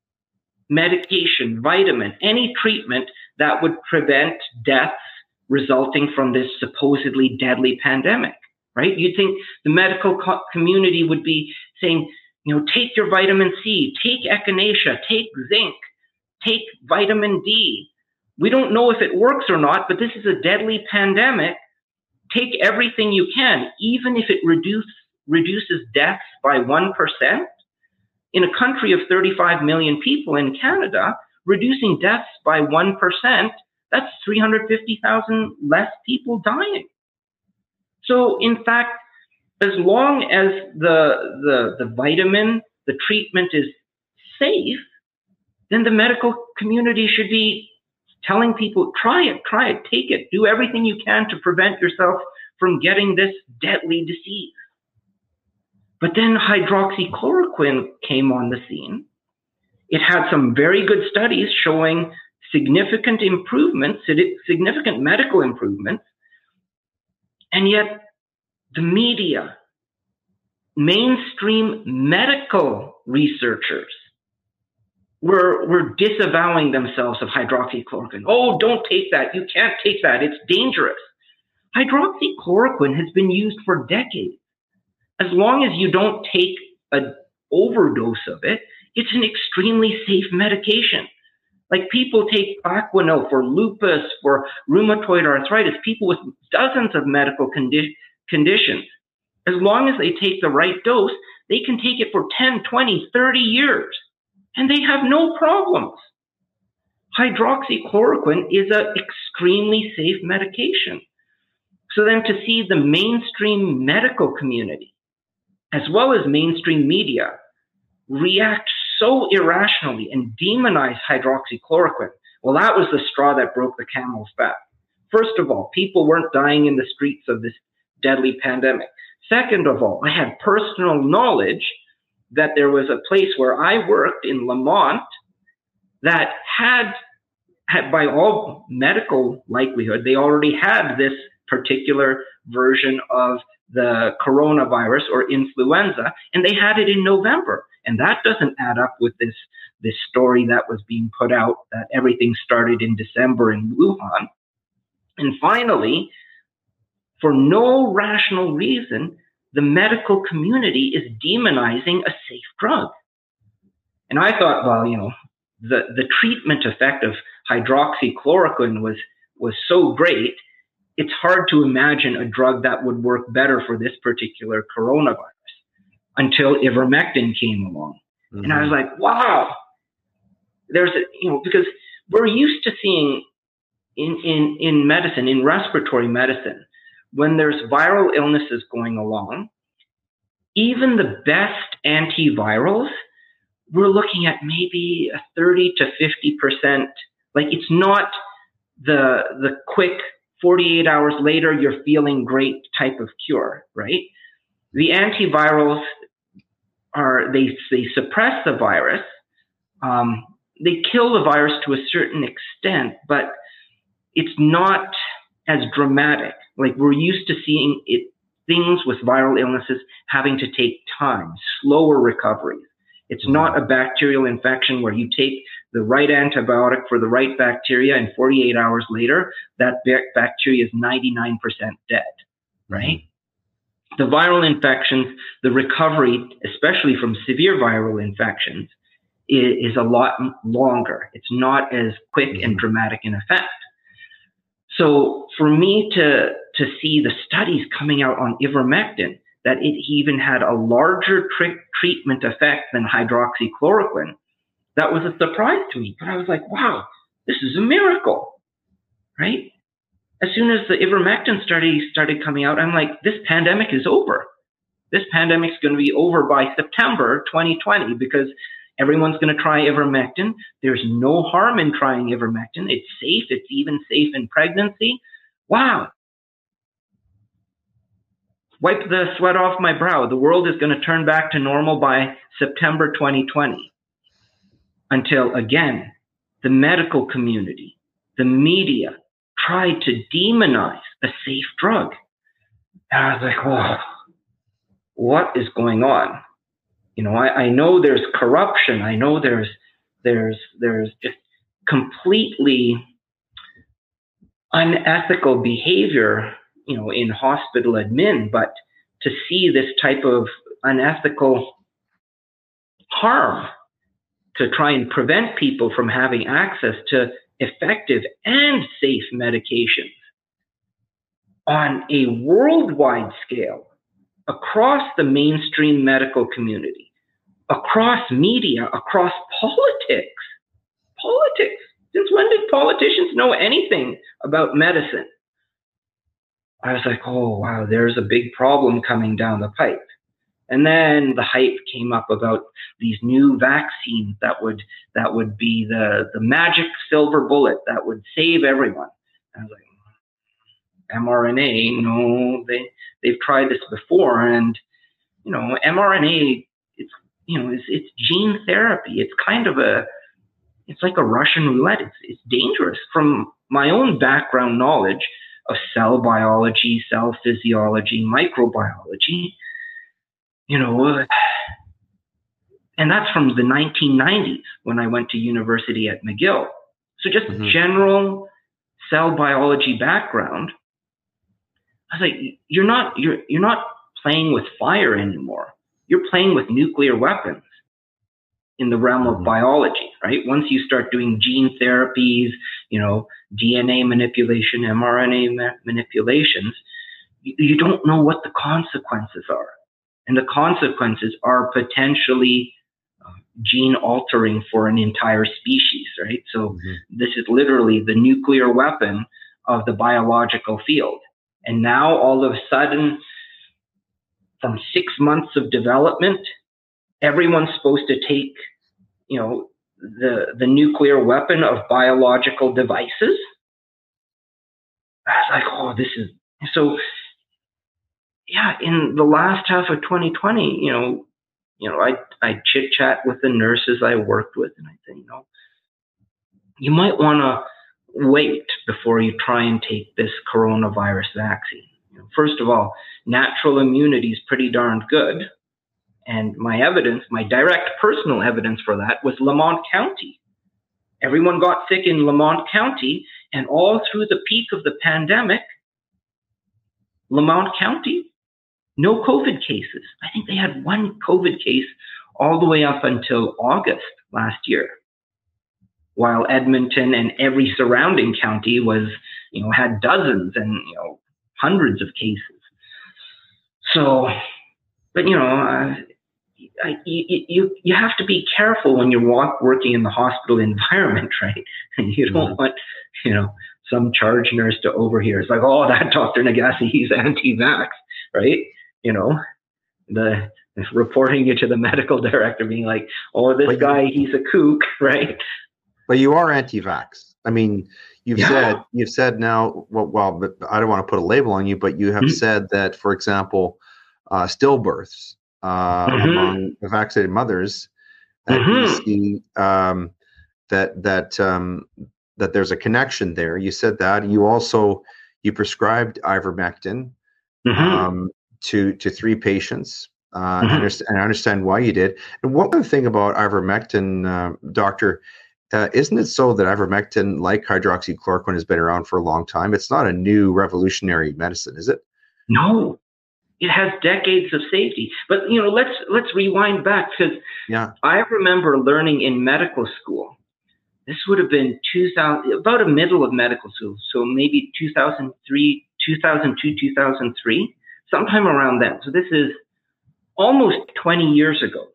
medication, vitamin, any treatment that would prevent deaths resulting from this supposedly deadly pandemic, right? You'd think the medical co- community would be saying, you know, take your vitamin C, take echinacea, take zinc, take vitamin D. We don't know if it works or not, but this is a deadly pandemic. Take everything you can, even if it reduce, reduces deaths by one percent. In a country of thirty-five million people in Canada, reducing deaths by one percent, that's three hundred fifty thousand less people dying. So in fact, as long as the, the, the vitamin, the treatment is safe, then the medical community should be telling people, try it, try it, take it, do everything you can to prevent yourself from getting this deadly disease. But then hydroxychloroquine came on the scene. It had some very good studies showing significant improvements, significant medical improvements. And yet the media, mainstream medical researchers were, were disavowing themselves of hydroxychloroquine. Oh, don't take that. You can't take that. It's dangerous. Hydroxychloroquine has been used for decades. As long as you don't take an overdose of it, it's an extremely safe medication. Like people take Plaquenil for lupus, for rheumatoid arthritis, people with dozens of medical condi- conditions. As long as they take the right dose, they can take it for ten, twenty, thirty years, and they have no problems. Hydroxychloroquine is an extremely safe medication. So then to see the mainstream medical community, as well as mainstream media, react so irrationally and demonize hydroxychloroquine, well, that was the straw that broke the camel's back. First of all, people weren't dying in the streets of this deadly pandemic. Second of all, I had personal knowledge that there was a place where I worked in Lamont that had, had by all medical likelihood, they already had this particular version of the coronavirus or influenza, and they had it in November. And that doesn't add up with this, this story that was being put out that everything started in December in Wuhan. And finally, for no rational reason, the medical community is demonizing a safe drug. And I thought, well, you know, the, the treatment effect of hydroxychloroquine was, was so great, it's hard to imagine a drug that would work better for this particular coronavirus until ivermectin came along. Mm-hmm. And I was like, wow, there's a, you know, because we're used to seeing in, in, in medicine, in respiratory medicine, when there's viral illnesses going along, even the best antivirals, we're looking at maybe a thirty to fifty percent. Like, it's not the, the quick forty-eight hours later, you're feeling great type of cure, right? The antivirals are, they, they suppress the virus. Um, they kill the virus to a certain extent, but it's not as dramatic. Like, we're used to seeing it, things with viral illnesses having to take time, slower recoveries. It's not a bacterial infection where you take the right antibiotic for the right bacteria and forty-eight hours later, that bacteria is ninety-nine percent dead, right? The viral infections, the recovery, especially from severe viral infections, is, is a lot longer. It's not as quick and dramatic in effect. So for me to, to see the studies coming out on ivermectin, that it even had a larger tri- treatment effect than hydroxychloroquine, that was a surprise to me. But I was like, wow, this is a miracle, right? As soon as the ivermectin study started coming out, I'm like, this pandemic is over. This pandemic is going to be over by September twenty twenty because everyone's going to try ivermectin. There's no harm in trying ivermectin. It's safe. It's even safe in pregnancy. Wow. Wipe the sweat off my brow. The world is going to turn back to normal by September twenty twenty. Until, again, the medical community, the media, tried to demonize a safe drug. And I was like, whoa, what is going on? You know, I, I know there's corruption. I know there's there's there's just completely unethical behavior, you know, in hospital admin, but to see this type of unethical harm to try and prevent people from having access to effective and safe medications on a worldwide scale, across the mainstream medical community, across media, across politics. Politics. Since when did politicians know anything about medicine? I was like, oh, wow, there's a big problem coming down the pipe. And then the hype came up about these new vaccines that would that would be the, the magic silver bullet that would save everyone. I was like, mRNA, no, they they've tried this before, and you know, mRNA, it's you know, it's it's gene therapy. It's kind of a it's like a Russian roulette. It's it's dangerous. From my own background knowledge of cell biology, cell physiology, microbiology, you know, and that's from the nineteen nineties when I went to university at McGill. So just mm-hmm. general cell biology background. I was like, you're not you're you're not playing with fire anymore. You're playing with nuclear weapons in the realm of biology, right? Once you start doing gene therapies, you know, D N A manipulation, mRNA ma- manipulations, you, you don't know what the consequences are. And the consequences are potentially uh, gene altering for an entire species, right? So mm-hmm. this is literally the nuclear weapon of the biological field. And now all of a sudden, from six months of development, everyone's supposed to take, you know, the, the nuclear weapon of biological devices. I was like, oh, this is so. Yeah, in the last half of twenty twenty, you know, you know, I I chit chat with the nurses I worked with, and I say, you know, you might want to wait before you try and take this coronavirus vaccine. You know, first of all, natural immunity is pretty darn good. And my evidence, my direct personal evidence for that was Lamont County. Everyone got sick in Lamont County, and all through the peak of the pandemic, Lamont County, no COVID cases. I think they had one COVID case all the way up until August last year, while Edmonton and every surrounding county was, you know, had dozens and, you know, hundreds of cases. So, but, you know, uh, I, you, you you have to be careful when you're walk, working in the hospital environment, right? And you don't mm-hmm. want, you know, some charge nurse to overhear. It's like, oh, that Doctor Nagase, he's anti-vax, right? You know, the reporting you to the medical director being like, oh, this but guy, you, he's a kook, right? But you are anti-vax. I mean, you've yeah. said you've said now. Well, well, but I don't want to put a label on you, but you have mm-hmm. said that, for example, uh, stillbirths uh, mm-hmm. among the vaccinated mothers that mm-hmm. you see um, that that um, that there's a connection there. You said that. You also you prescribed ivermectin mm-hmm. um, to to three patients. Uh, mm-hmm. and I understand why you did. And one other thing about ivermectin, uh, doctor. Uh, isn't it so that ivermectin, like hydroxychloroquine, has been around for a long time? It's not a new revolutionary medicine, is it? No, it has decades of safety. But you know, let's let's rewind back, because yeah. I remember learning in medical school. This would have been two thousand, about a middle of medical school, so maybe two thousand three, two thousand two, two thousand three, sometime around then. So this is almost twenty years ago.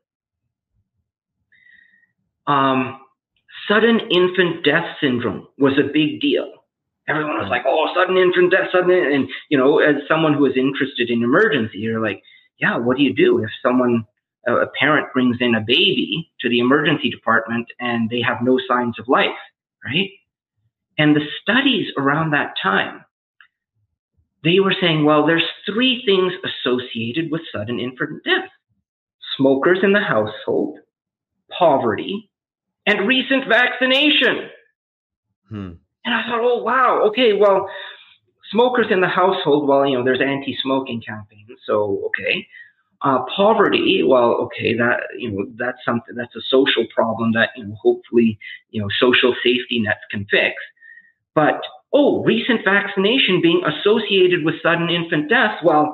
Um. Sudden infant death syndrome was a big deal. Everyone was like, oh, sudden infant death, sudden, and, you know, as someone who is interested in emergency, you're like, yeah, what do you do if someone, a parent brings in a baby to the emergency department and they have no signs of life, right? And the studies around that time, they were saying, well, there's three things associated with sudden infant death: smokers in the household, poverty, and recent vaccination. Hmm. And I thought, oh, wow, okay, well, smokers in the household, well, you know, there's anti-smoking campaigns, so, okay. Uh, poverty, well, okay, that, you know, that's something, that's a social problem that, you know, hopefully, you know, social safety nets can fix. But, oh, recent vaccination being associated with sudden infant death, well,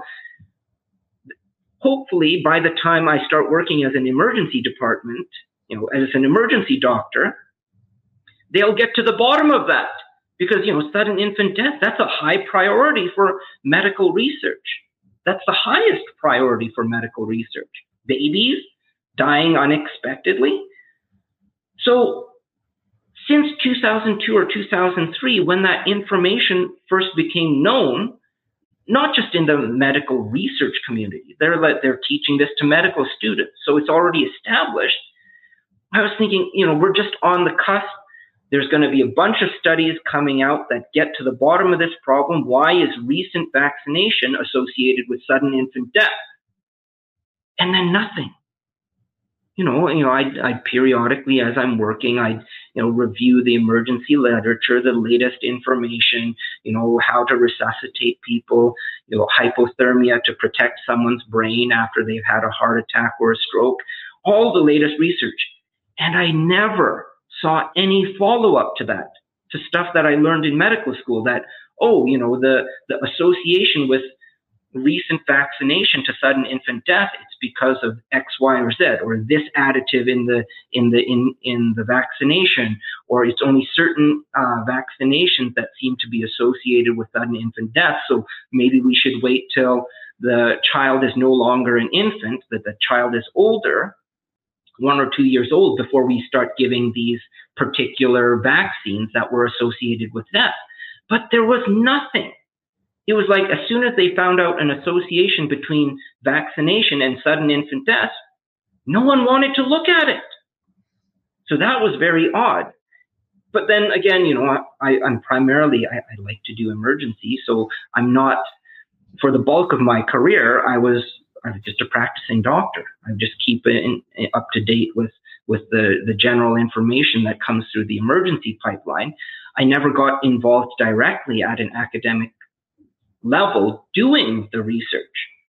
hopefully by the time I start working as an emergency department, you know, as an emergency doctor, they'll get to the bottom of that, because, you know, sudden infant death, that's a high priority for medical research. That's the highest priority for medical research. Babies dying unexpectedly. So since two thousand two or two thousand three, when that information first became known, not just in the medical research community, they're, they're teaching this to medical students, so it's already established. I was thinking, you know, we're just on the cusp. There's going to be a bunch of studies coming out that get to the bottom of this problem. Why is recent vaccination associated with sudden infant death? And then nothing. You know, you know, I I periodically, as I'm working, I you know review the emergency literature, the latest information. You know, how to resuscitate people. You know, hypothermia to protect someone's brain after they've had a heart attack or a stroke. All the latest research. And I never saw any follow-up to that, to stuff that I learned in medical school, that, oh, you know, the, the association with recent vaccination to sudden infant death, it's because of X, Y, or Z, or this additive in the in the in, in the vaccination, or it's only certain uh, vaccinations that seem to be associated with sudden infant death. So maybe we should wait till the child is no longer an infant, that the child is older, one or two years old, before we start giving these particular vaccines that were associated with death. But there was nothing. It was like, as soon as they found out an association between vaccination and sudden infant death, no one wanted to look at it. So that was very odd. But then again, you know, I, I'm primarily, I, I like to do emergency. So I'm not, for the bulk of my career, I was I was just a practicing doctor. I just keep it in, in, up to date with, with the, the general information that comes through the emergency pipeline. I never got involved directly at an academic level doing the research.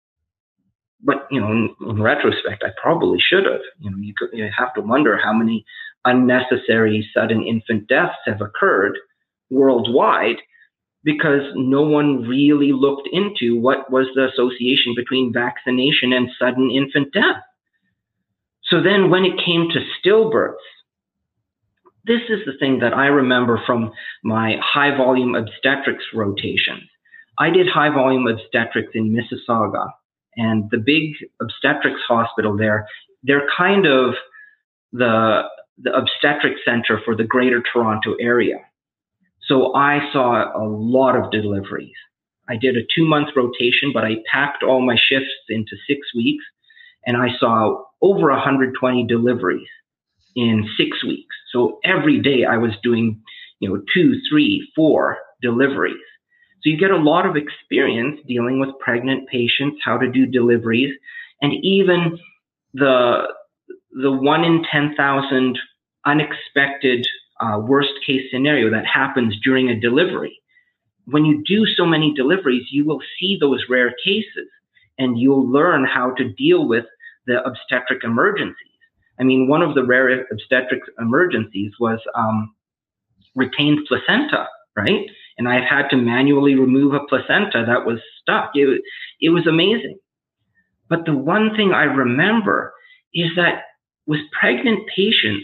But, you know, in, in retrospect, I probably should have. You know, you, could, you have to wonder how many unnecessary sudden infant deaths have occurred worldwide because no one really looked into what was the association between vaccination and sudden infant death. So then when it came to stillbirths, this is the thing that I remember from my high volume obstetrics rotations. I did high volume obstetrics in Mississauga, and the big obstetrics hospital there, they're kind of the, the obstetric center for the Greater Toronto area. So I saw a lot of deliveries. I did a two-month rotation, but I packed all my shifts into six weeks, and I saw over one hundred twenty deliveries in six weeks. So every day I was doing, you know, two, three, four deliveries. So you get a lot of experience dealing with pregnant patients, how to do deliveries, and even the the one in ten thousand unexpected Uh, worst case scenario that happens during a delivery. When you do so many deliveries, you will see those rare cases and you'll learn how to deal with the obstetric emergencies. I mean, one of the rare obstetric emergencies was um, retained placenta, right? And I've had to manually remove a placenta that was stuck. It, it was amazing. But the one thing I remember is that with pregnant patients,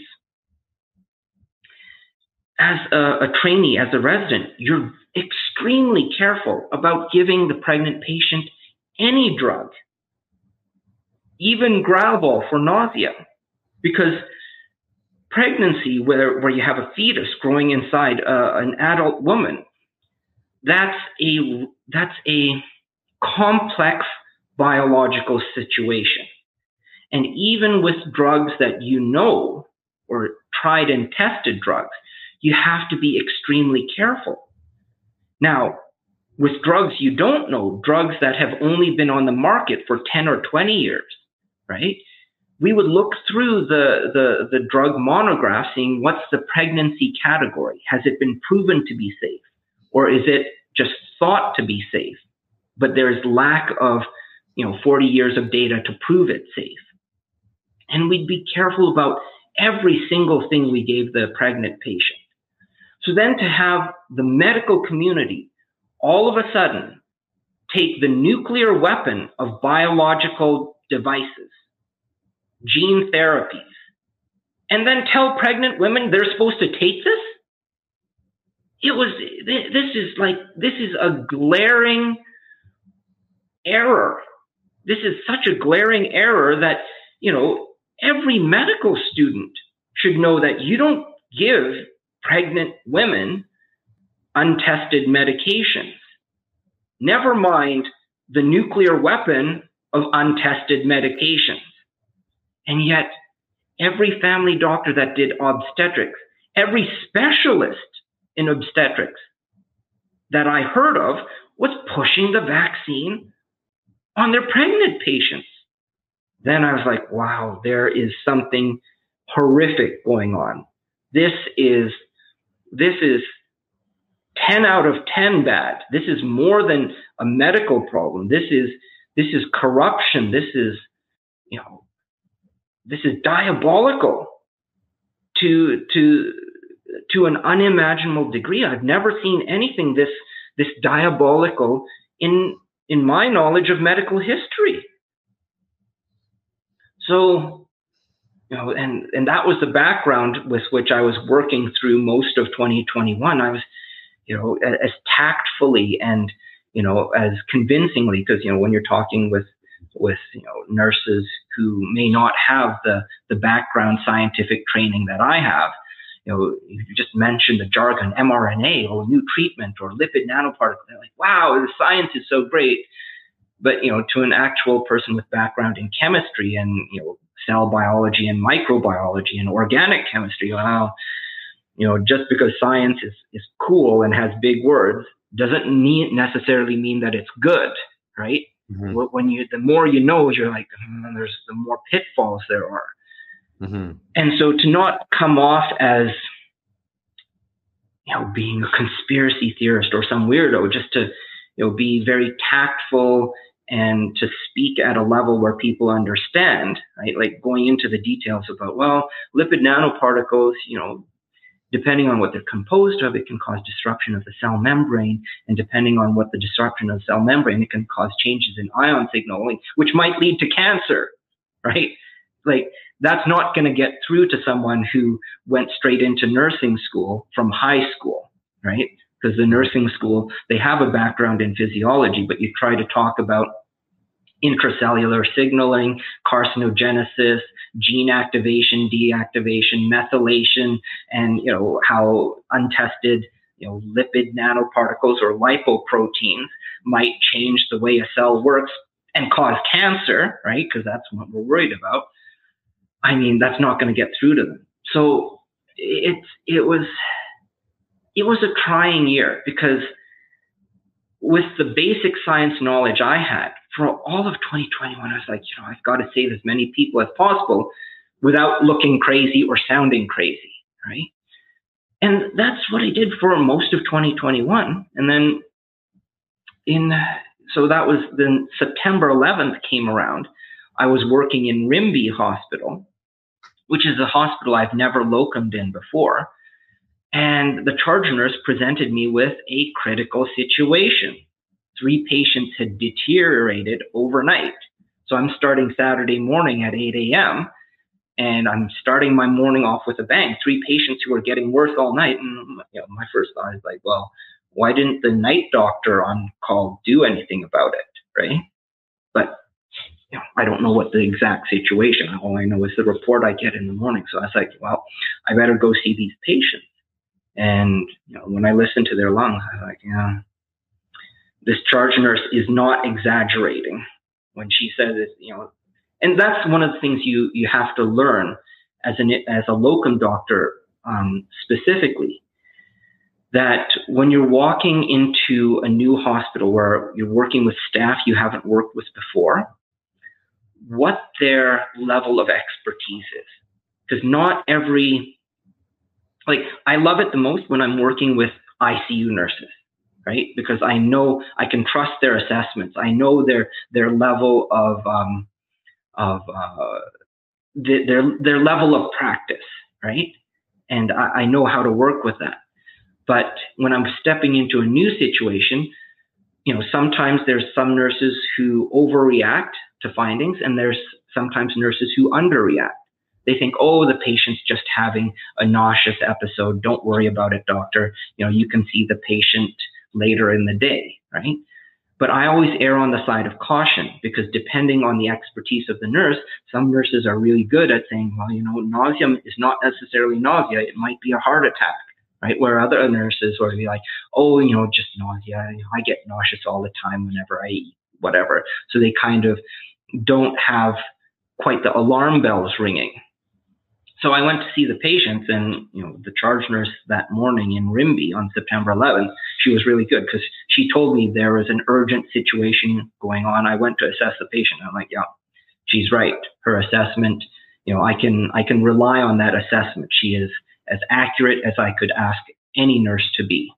as a, a trainee, as a resident, you're extremely careful about giving the pregnant patient any drug, even Gravol for nausea, because pregnancy, where, where you have a fetus growing inside uh, an adult woman, that's a, that's a complex biological situation. And even with drugs that you know, or tried and tested drugs, you have to be extremely careful. Now, with drugs you don't know, drugs that have only been on the market for ten or twenty years, right? We would look through the, the, the drug monograph, seeing what's the pregnancy category. Has it been proven to be safe? Or is it just thought to be safe, but there's lack of, you know, forty years of data to prove it safe? And we'd be careful about every single thing we gave the pregnant patient. So then to have the medical community all of a sudden take the nuclear weapon of biological devices, gene therapies, and then tell pregnant women they're supposed to take this? It was, this is like, this is a glaring error. This is such a glaring error that, you know, every medical student should know that you don't give pregnant women untested medications. Never mind the nuclear weapon of untested medications. And yet, every family doctor that did obstetrics, every specialist in obstetrics that I heard of was pushing the vaccine on their pregnant patients. Then I was like, wow, there is something horrific going on. This is This is ten out of ten bad. This is more than a medical problem. This is, this is corruption. This is, you know, this is diabolical to, to, to an unimaginable degree. I've never seen anything this, this diabolical in, in my knowledge of medical history. So, you know, and, and that was the background with which I was working through most of twenty twenty-one. I was, you know, as tactfully and, you know, as convincingly, because, you know, when you're talking with, with, you know, nurses who may not have the, the background scientific training that I have, you know, you just mentioned the jargon, mRNA or new treatment or lipid nanoparticles. They're like, wow, the science is so great. But, you know, to an actual person with background in chemistry and, you know, cell biology and microbiology and organic chemistry, well, you know, just because science is, is cool and has big words doesn't mean necessarily mean that it's good, right? Mm-hmm. When you, the more you know, you're like, mm, there's the more pitfalls there are. Mm-hmm. And so to not come off as, you know, being a conspiracy theorist or some weirdo, just to, you know, be very tactful and to speak at a level where people understand, right? Like going into the details about, well, lipid nanoparticles, you know, depending on what they're composed of, it can cause disruption of the cell membrane. And depending on what the disruption of the cell membrane, it can cause changes in ion signaling, which might lead to cancer, right? Like, that's not going to get through to someone who went straight into nursing school from high school, right? Because the nursing school, they have a background in physiology, but you try to talk about intracellular signaling, carcinogenesis, gene activation, deactivation, methylation, and, you know, how untested, you know, lipid nanoparticles or lipoproteins might change the way a cell works and cause cancer, right? Because that's what we're worried about. I mean, that's not going to get through to them. So it's, it was, it was a trying year, because with the basic science knowledge I had for all of twenty twenty-one, I was like, you know, I've got to save as many people as possible without looking crazy or sounding crazy, right? And that's what I did for most of twenty twenty-one. And then in, so that was then September eleventh came around. I was working in Rimbey Hospital, which is a hospital I've never locumed in before. And the charge nurse presented me with a critical situation. Three patients had deteriorated overnight. So I'm starting Saturday morning at eight a.m. and I'm starting my morning off with a bang. Three patients who are getting worse all night. And, you know, my first thought is like, well, why didn't the night doctor on call do anything about it, right? But, you know, I don't know what the exact situation. All I know is the report I get in the morning. So I was like, well, I better go see these patients. And, you know, when I listened to their lungs, I was like, yeah, this charge nurse is not exaggerating when she says it, you know. And that's one of the things you, you have to learn as an as a locum doctor, um, specifically, that when you're walking into a new hospital where you're working with staff you haven't worked with before, what their level of expertise is. Because not every Like, I love it the most when I'm working with I C U nurses, right? Because I know I can trust their assessments. I know their their level of um, of uh, the, their their level of practice, right? And I, I know how to work with that. But when I'm stepping into a new situation, you know, sometimes there's some nurses who overreact to findings, and there's sometimes nurses who underreact. They think, oh, the patient's just having a nauseous episode. Don't worry about it, doctor. You know, you can see the patient later in the day, right? But I always err on the side of caution, because depending on the expertise of the nurse, some nurses are really good at saying, well, you know, nausea is not necessarily nausea. It might be a heart attack, right? Where other nurses will be like, oh, you know, just nausea. You know, I get nauseous all the time whenever I eat, whatever. So they kind of don't have quite the alarm bells ringing. So I went to see the patients, and, you know, the charge nurse that morning in Rimbey on September eleventh, she was really good, because she told me there was an urgent situation going on. I went to assess the patient. I'm like, yeah, she's right. Her assessment, you know, I can, I can rely on that assessment. She is as accurate as I could ask any nurse to be.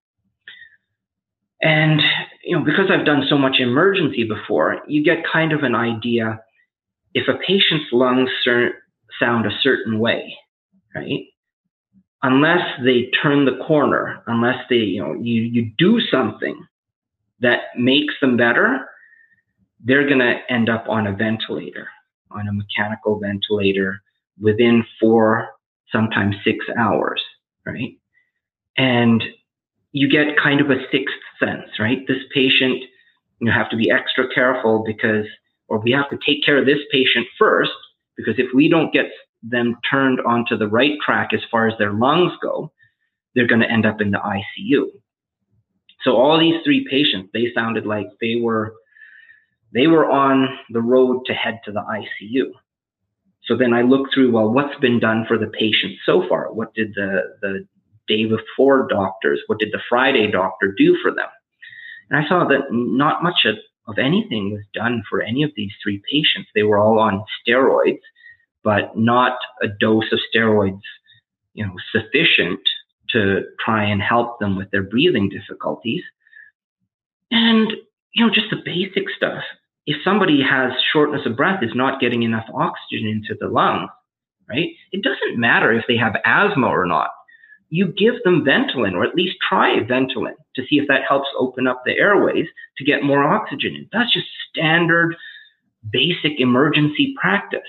And, you know, because I've done so much emergency before, you get kind of an idea if a patient's lungs are sound a certain way, right? Unless they turn the corner, unless they, you know, you, you do something that makes them better, they're going to end up on a ventilator, on a mechanical ventilator within four, sometimes six hours, right? And you get kind of a sixth sense, right? This patient, you have to be extra careful, because, or we have to take care of this patient first, because if we don't get them turned onto the right track as far as their lungs go, they're going to end up in the I C U. So all these three patients, they sounded like they were they were on the road to head to the I C U. So then I looked through, well, what's been done for the patient so far? What did the, the day before doctors, what did the Friday doctor do for them? And I saw that not much of, of anything was done for any of these three patients. They were all on steroids, but not a dose of steroids, you know, sufficient to try and help them with their breathing difficulties. And, you know, just the basic stuff. If somebody has shortness of breath, is not getting enough oxygen into the lungs, right? It doesn't matter if they have asthma or not. you give them Ventolin, or at least try Ventolin to see if that helps open up the airways to get more oxygen in. That's just standard, basic emergency practice.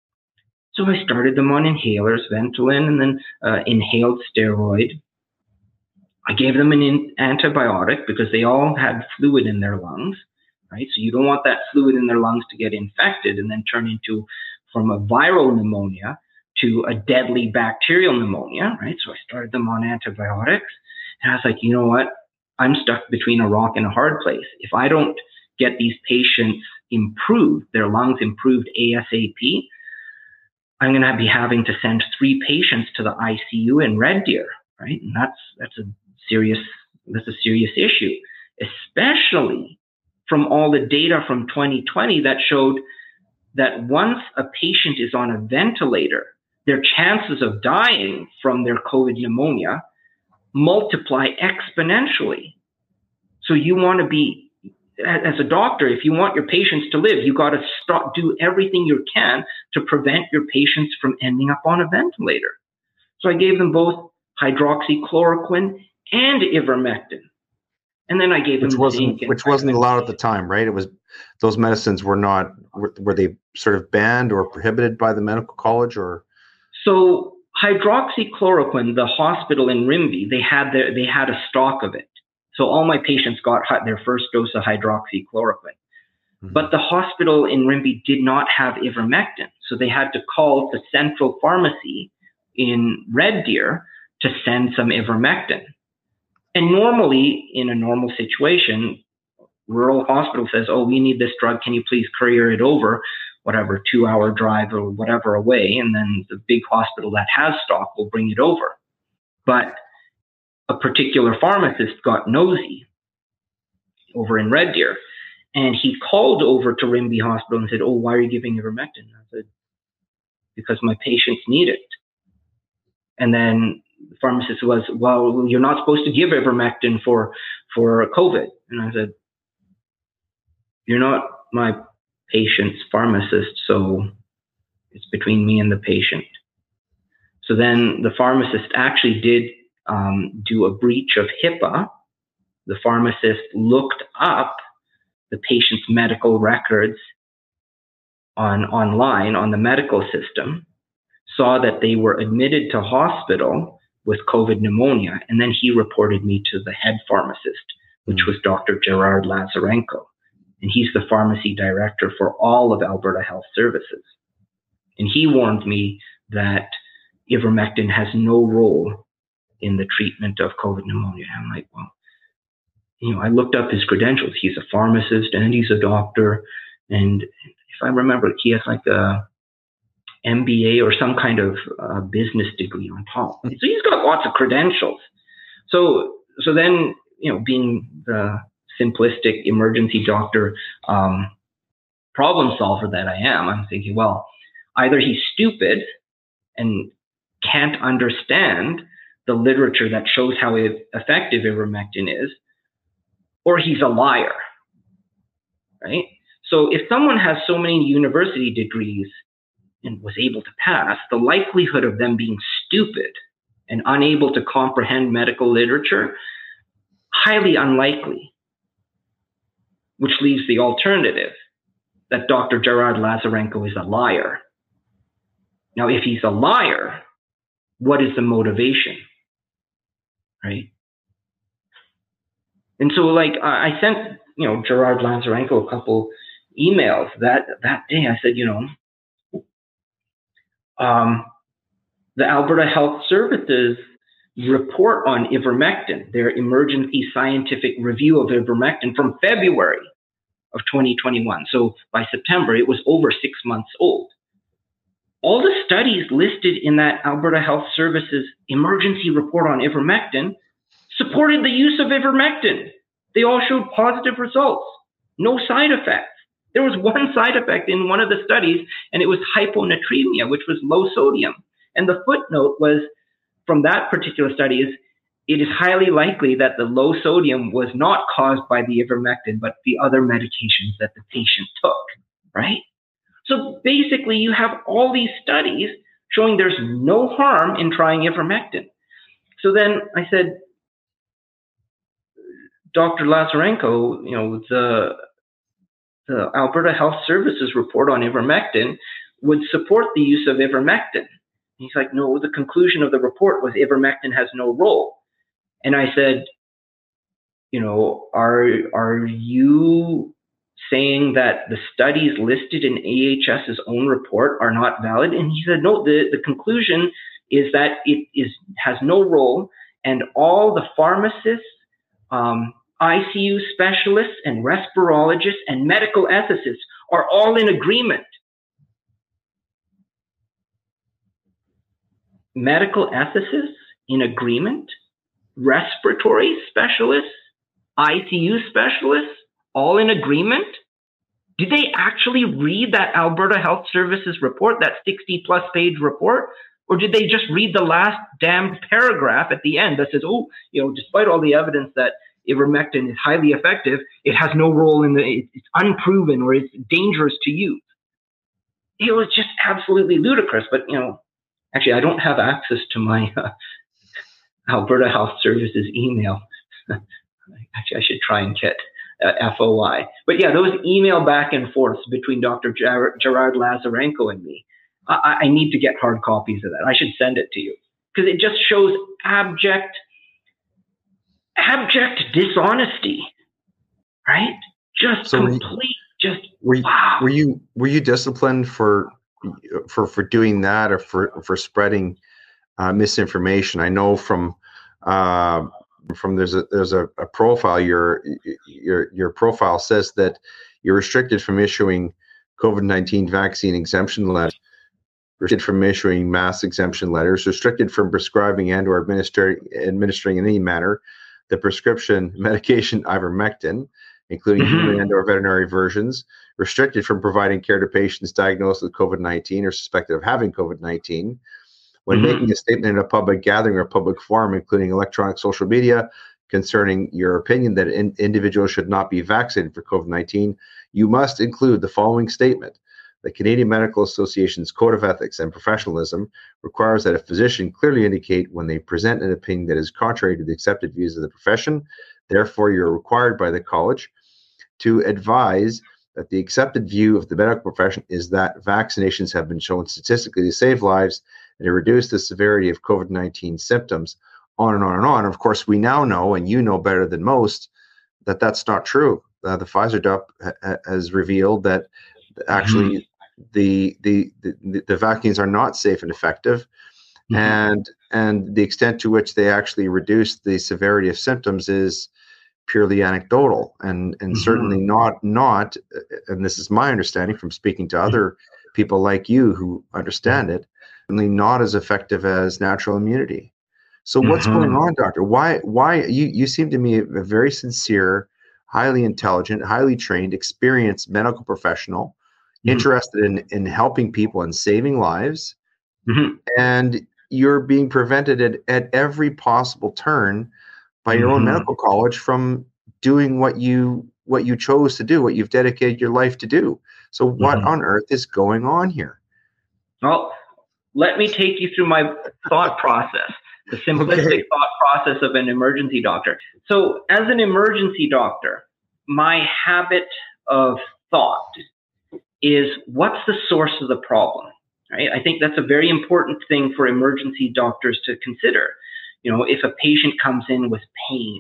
So I started them on inhalers, Ventolin, and then uh, inhaled steroid. I gave them an in- antibiotic because they all had fluid in their lungs, right? So you don't want that fluid in their lungs to get infected and then turn into, from a viral pneumonia to a deadly bacterial pneumonia, right? So I started them on antibiotics, and I was like, you know what? I'm stuck between a rock and a hard place. If I don't get these patients improved, their lungs improved ASAP, I'm going to be having to send three patients to the I C U in Red Deer, right? And that's that's a serious that's a serious issue, especially from all the data from twenty twenty that showed that once a patient is on a ventilator, their chances of dying from their COVID pneumonia multiply exponentially. So you want to be, as a doctor, if you want your patients to live, you got to stop, do everything you can to prevent your patients from ending up on a ventilator. So I gave them both hydroxychloroquine and ivermectin. And then I gave which them wasn't zinc. Which wasn't allowed at the time, right? It was, those medicines were not, were, were they sort of banned or prohibited by the medical college, or? So hydroxychloroquine, the hospital in Rimbey, they had their, they had a stock of it. So all my patients got their first dose of hydroxychloroquine. Mm-hmm. But the hospital in Rimbey did not have ivermectin. So they had to call the central pharmacy in Red Deer to send some ivermectin. And normally, in a normal situation, rural hospital says, oh, we need this drug. Can you please courier it over, whatever, two-hour drive or whatever away, and then the big hospital that has stock will bring it over. But a particular pharmacist got nosy over in Red Deer, and he called over to Rimbey Hospital and said, oh, why are you giving ivermectin? I said, because my patients need it. And then the pharmacist was, well, you're not supposed to give ivermectin for, for COVID. And I said, you're not my patient's pharmacist, so it's between me and the patient. So then the pharmacist actually did um, do a breach of HIPAA. The pharmacist looked up the patient's medical records on online on the medical system, saw that they were admitted to hospital with COVID pneumonia, and then he reported me to the head pharmacist, which was Doctor Gerard Lazarenko. And he's the pharmacy director for all of Alberta Health Services. And he warned me that ivermectin has no role in the treatment of COVID pneumonia. I'm like, well, you know, I looked up his credentials. He's a pharmacist and he's a doctor. And if I remember, he has like a M B A or some kind of uh, business degree on top. So he's got lots of credentials. So, so then, you know, being the simplistic emergency doctor um, problem solver that I am, I'm thinking, well, either he's stupid and can't understand the literature that shows how effective ivermectin is, or he's a liar, right? So if someone has so many university degrees and was able to pass, the likelihood of them being stupid and unable to comprehend medical literature, highly unlikely, which leaves the alternative that Doctor Gerard Lazarenko is a liar. Now, if he's a liar, what is the motivation, right? And so, like, I sent, you know, Gerard Lazarenko a couple emails that, that day. I said, you know, um, the Alberta Health Services report on ivermectin, their emergency scientific review of ivermectin from February of twenty twenty-one. So by September, it was over six months old. All the studies listed in that Alberta Health Services emergency report on ivermectin supported the use of ivermectin. They all showed positive results, no side effects. There was one side effect in one of the studies, and it was hyponatremia, which was low sodium. And the footnote was from that particular study is, it is highly likely that the low sodium was not caused by the ivermectin, but the other medications that the patient took, right? So basically, you have all these studies showing there's no harm in trying ivermectin. So then I said, Doctor Lazarenko, you know, the, the Alberta Health Services report on ivermectin would support the use of ivermectin. He's like, no, the conclusion of the report was ivermectin has no role. And I said, you know, are, are you saying that the studies listed in AHS's own report are not valid? And he said, no, the, the conclusion is that it is has no role, and all the pharmacists, um, I C U specialists, and respirologists and medical ethicists are all in agreement. Medical ethicists in agreement? Respiratory specialists? I C U specialists? All in agreement? Did they actually read that Alberta Health Services report, that sixty plus page report? Or did they just read the last damn paragraph at the end that says, oh, you know, despite all the evidence that ivermectin is highly effective, it has no role in the, it's unproven or it's dangerous to use. It was just absolutely ludicrous. But, you know, actually, I don't have access to my uh, Alberta Health Services email. Actually, I should try and get uh, F O I. But yeah, those email back and forths between Doctor Ger- Gerard Lazarenko and me, I-, I need to get hard copies of that. I should send it to you because it just shows abject, abject dishonesty, right? Just so complete, you, just were you, wow. Were you were you disciplined for for for doing that or for for spreading uh, misinformation? I know from. Uh, From there's a there's a, a profile. Your your your profile says that you're restricted from issuing COVID nineteen vaccine exemption letters, restricted from issuing mass exemption letters, restricted from prescribing and or administering administering in any manner the prescription medication ivermectin, including mm-hmm. human and or veterinary versions, restricted from providing care to patients diagnosed with COVID nineteen or suspected of having COVID nineteen. When mm-hmm. making a statement in a public gathering or public forum, including electronic social media, concerning your opinion that in, individuals should not be vaccinated for COVID nineteen, you must include the following statement. The Canadian Medical Association's Code of Ethics and Professionalism requires that a physician clearly indicate when they present an opinion that is contrary to the accepted views of the profession. Therefore, you're required by the college to advise that the accepted view of the medical profession is that vaccinations have been shown statistically to save lives and to reduce the severity of COVID nineteen symptoms, on and on and on. Of course, we now know, and you know better than most, that that's not true. Uh, the Pfizer D U P ha- has revealed that actually mm-hmm. the, the the the vaccines are not safe and effective, mm-hmm. and and the extent to which they actually reduce the severity of symptoms is purely anecdotal, and and mm-hmm. certainly not not. And this is my understanding from speaking to other people like you who understand it. Not as effective as natural immunity. So what's mm-hmm. going on, doctor? Why why you, you seem to me a very sincere, highly intelligent, highly trained, experienced medical professional, mm-hmm. interested in, in helping people and saving lives. Mm-hmm. And you're being prevented at, at every possible turn by your mm-hmm. own medical college from doing what you what you chose to do, what you've dedicated your life to do. So what mm-hmm. on earth is going on here? Well, let me take you through my thought process, the simplistic okay. thought process of an emergency doctor. So as an emergency doctor, my habit of thought is, what's the source of the problem? Right? I think that's a very important thing for emergency doctors to consider. You know, if a patient comes in with pain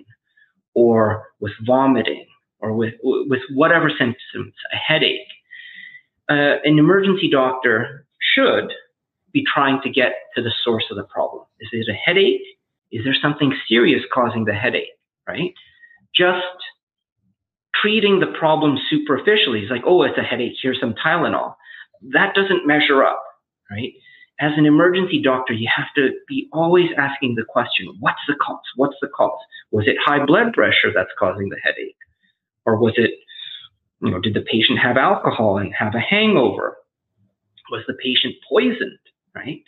or with vomiting or with, with whatever symptoms, a headache, uh, an emergency doctor should be trying to get to the source of the problem. Is it a headache? Is there something serious causing the headache, right? Just treating the problem superficially is like, oh, it's a headache, here's some Tylenol. That doesn't measure up, right? As an emergency doctor, you have to be always asking the question, what's the cause? What's the cause? Was it high blood pressure that's causing the headache? Or was it, you know, did the patient have alcohol and have a hangover? Was the patient poisoned? Right.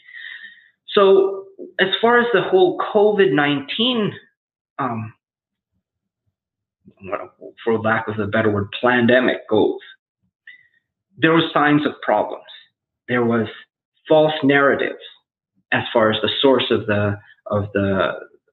So as far as the whole COVID nineteen, um, for lack of a better word, pandemic goes, there were signs of problems. There was false narratives as far as the source of the of the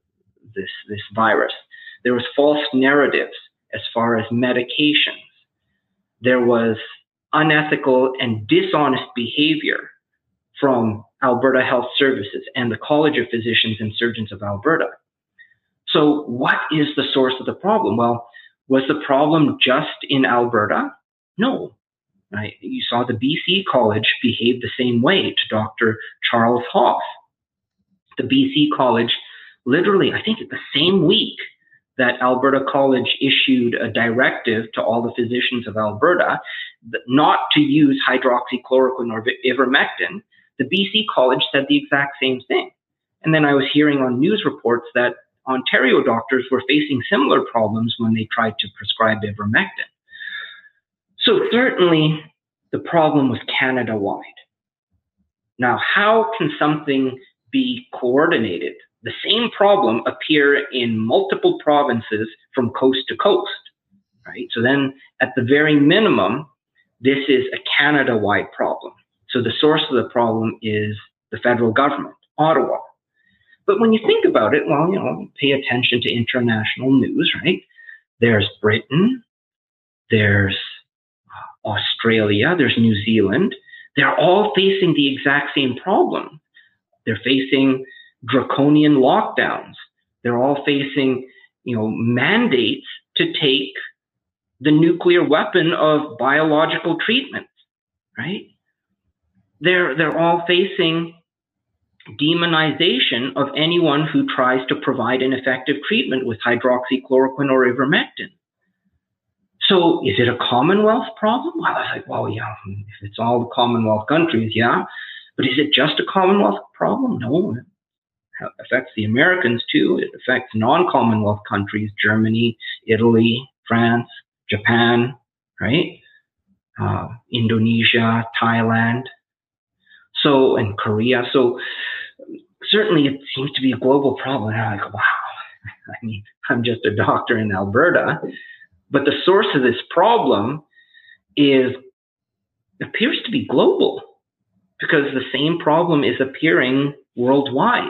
this, this virus. There was false narratives as far as medications. There was unethical and dishonest behavior from Alberta Health Services and the College of Physicians and Surgeons of Alberta. So what is the source of the problem? Well, was the problem just in Alberta? No. Right? You saw the B C College behave the same way to Doctor Charles Hoff. The B C College, literally, I think the same week that Alberta College issued a directive to all the physicians of Alberta not to use hydroxychloroquine or ivermectin, the B C College said the exact same thing. And then I was hearing on news reports that Ontario doctors were facing similar problems when they tried to prescribe ivermectin. So certainly the problem was Canada-wide. Now, how can something be coordinated? The same problem appear in multiple provinces from coast to coast, right? So then at the very minimum, this is a Canada-wide problem. So the source of the problem is the federal government, Ottawa. But when you think about it, well, you know, pay attention to international news, right? There's Britain, there's Australia, there's New Zealand. They're all facing the exact same problem. They're facing draconian lockdowns. They're all facing, you know, mandates to take the nuclear weapon of biological treatment, right? They're, they're all facing demonization of anyone who tries to provide an effective treatment with hydroxychloroquine or ivermectin. So is it a Commonwealth problem? Well, I was like, well, yeah, if it's all the Commonwealth countries, yeah. But is it just a Commonwealth problem? No. It affects the Americans too. It affects non-Commonwealth countries, Germany, Italy, France, Japan, right? Uh, Indonesia, Thailand. So, and Korea. So certainly it seems to be a global problem. And I'm like, wow, I mean, I'm just a doctor in Alberta. But the source of this problem is appears to be global because the same problem is appearing worldwide.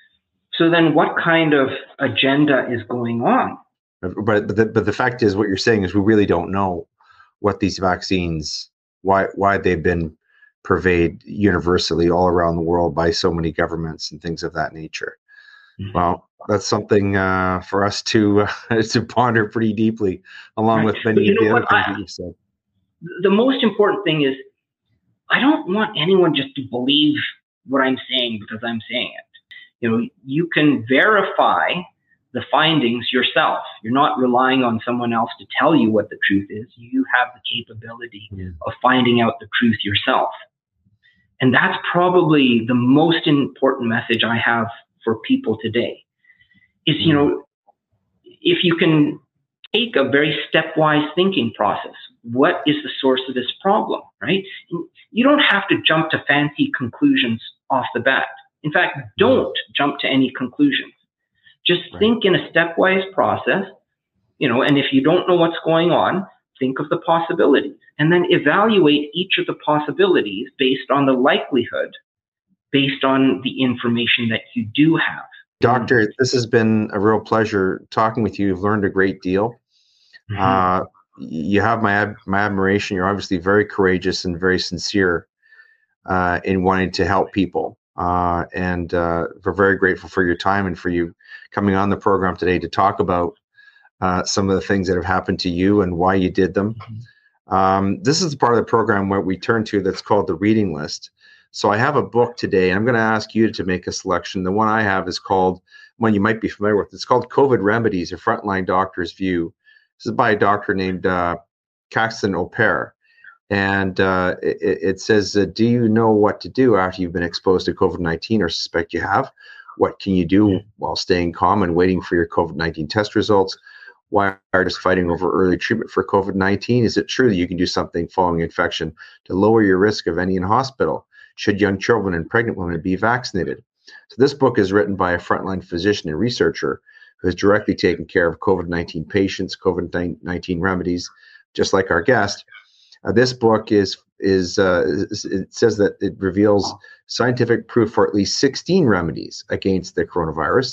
So then what kind of agenda is going on? But but the, but the fact is, what you're saying is we really don't know what these vaccines, why why they've been purveyed universally all around the world by so many governments and things of that nature. Mm-hmm. Well, that's something uh, for us to uh, to ponder pretty deeply, along right. with many of the other things I, that you've said. The most important thing is I don't want anyone just to believe what I'm saying because I'm saying it. You know, you can verify the findings yourself. You're not relying on someone else to tell you what the truth is. You have the capability yeah. of finding out the truth yourself. And that's probably the most important message I have for people today is, you know, if you can take a very stepwise thinking process, what is the source of this problem, right? You don't have to jump to fancy conclusions off the bat. In fact, don't jump to any conclusions. Just right. think in a stepwise process, you know, and if you don't know what's going on, think of the possibilities and then evaluate each of the possibilities based on the likelihood, based on the information that you do have. Doctor, this has been a real pleasure talking with you. You've learned a great deal. Mm-hmm. Uh, you have my ad- my admiration. You're obviously very courageous and very sincere uh, in wanting to help people. Uh, and uh, we're very grateful for your time and for you coming on the program today to talk about uh, some of the things that have happened to you and why you did them. Mm-hmm. Um, this is the part of the program where we turn to that's called the reading list. So I have a book today, and I'm going to ask you to make a selection. The one I have is called, one you might be familiar with. It's called COVID Remedies, A Frontline Doctor's View. This is by a doctor named uh, Caxton O'Pare. And uh, it, it says, uh, do you know what to do after you've been exposed to COVID nineteen or suspect you have? What can you do while staying calm and waiting for your COVID nineteen test results? Why are just fighting over early treatment for COVID nineteen? Is it true that you can do something following infection to lower your risk of ending in hospital? Should young children and pregnant women be vaccinated? So this book is written by a frontline physician and researcher who has directly taken care of COVID nineteen patients, COVID nineteen remedies, just like our guest. Uh, this book is is uh, it says that it reveals scientific proof for at least sixteen remedies against the coronavirus.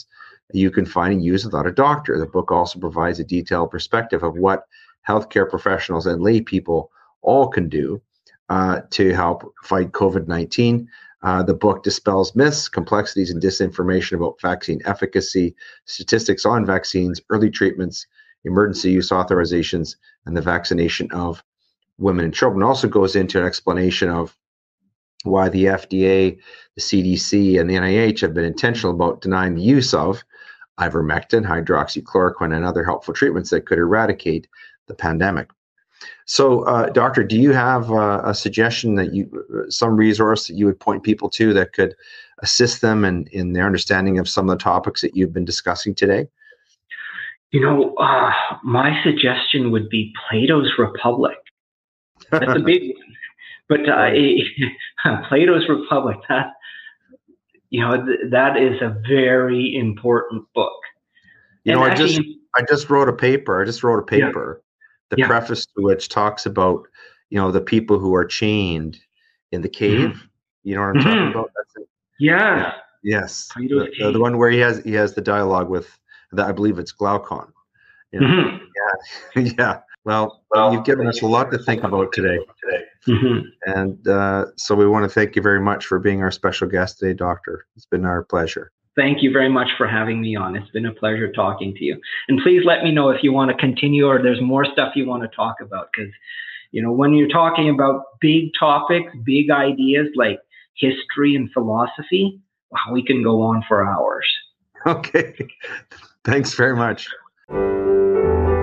you can find and use without a doctor. The book also provides a detailed perspective of what healthcare professionals and lay people all can do uh, to help fight COVID nineteen. Uh, the book dispels myths, complexities, and disinformation about vaccine efficacy, statistics on vaccines, early treatments, emergency use authorizations, and the vaccination of women and children. It also goes into an explanation of why the F D A, the C D C, and the N I H have been intentional about denying the use of ivermectin, hydroxychloroquine, and other helpful treatments that could eradicate the pandemic. So, uh, Doctor, do you have uh, a suggestion that you, some resource that you would point people to that could assist them in, in their understanding of some of the topics that you've been discussing today? You know, uh, my suggestion would be Plato's Republic. That's a big one. But uh, Plato's Republic, that, you know, th- that is a very important book. You and know, actually, I just I just wrote a paper. I just wrote a paper. Yeah. The yeah. preface to which talks about, you know, the people who are chained in the cave. Mm-hmm. You know what I'm mm-hmm. talking about? That's it. Yeah. yeah. Yes. The, the, the one where he has he has the dialogue with, the, I believe it's Glaucon. You know? mm-hmm. Yeah. yeah. Well, well, you've given us a lot to think about today. today. Mm-hmm. And uh, so we want to thank you very much for being our special guest today, Doctor. It's been our pleasure. Thank you very much for having me on. It's been a pleasure talking to you. And please let me know if you want to continue or there's more stuff you want to talk about. Because, you know, when you're talking about big topics, big ideas like history and philosophy, wow, we can go on for hours. Okay. Thanks very much.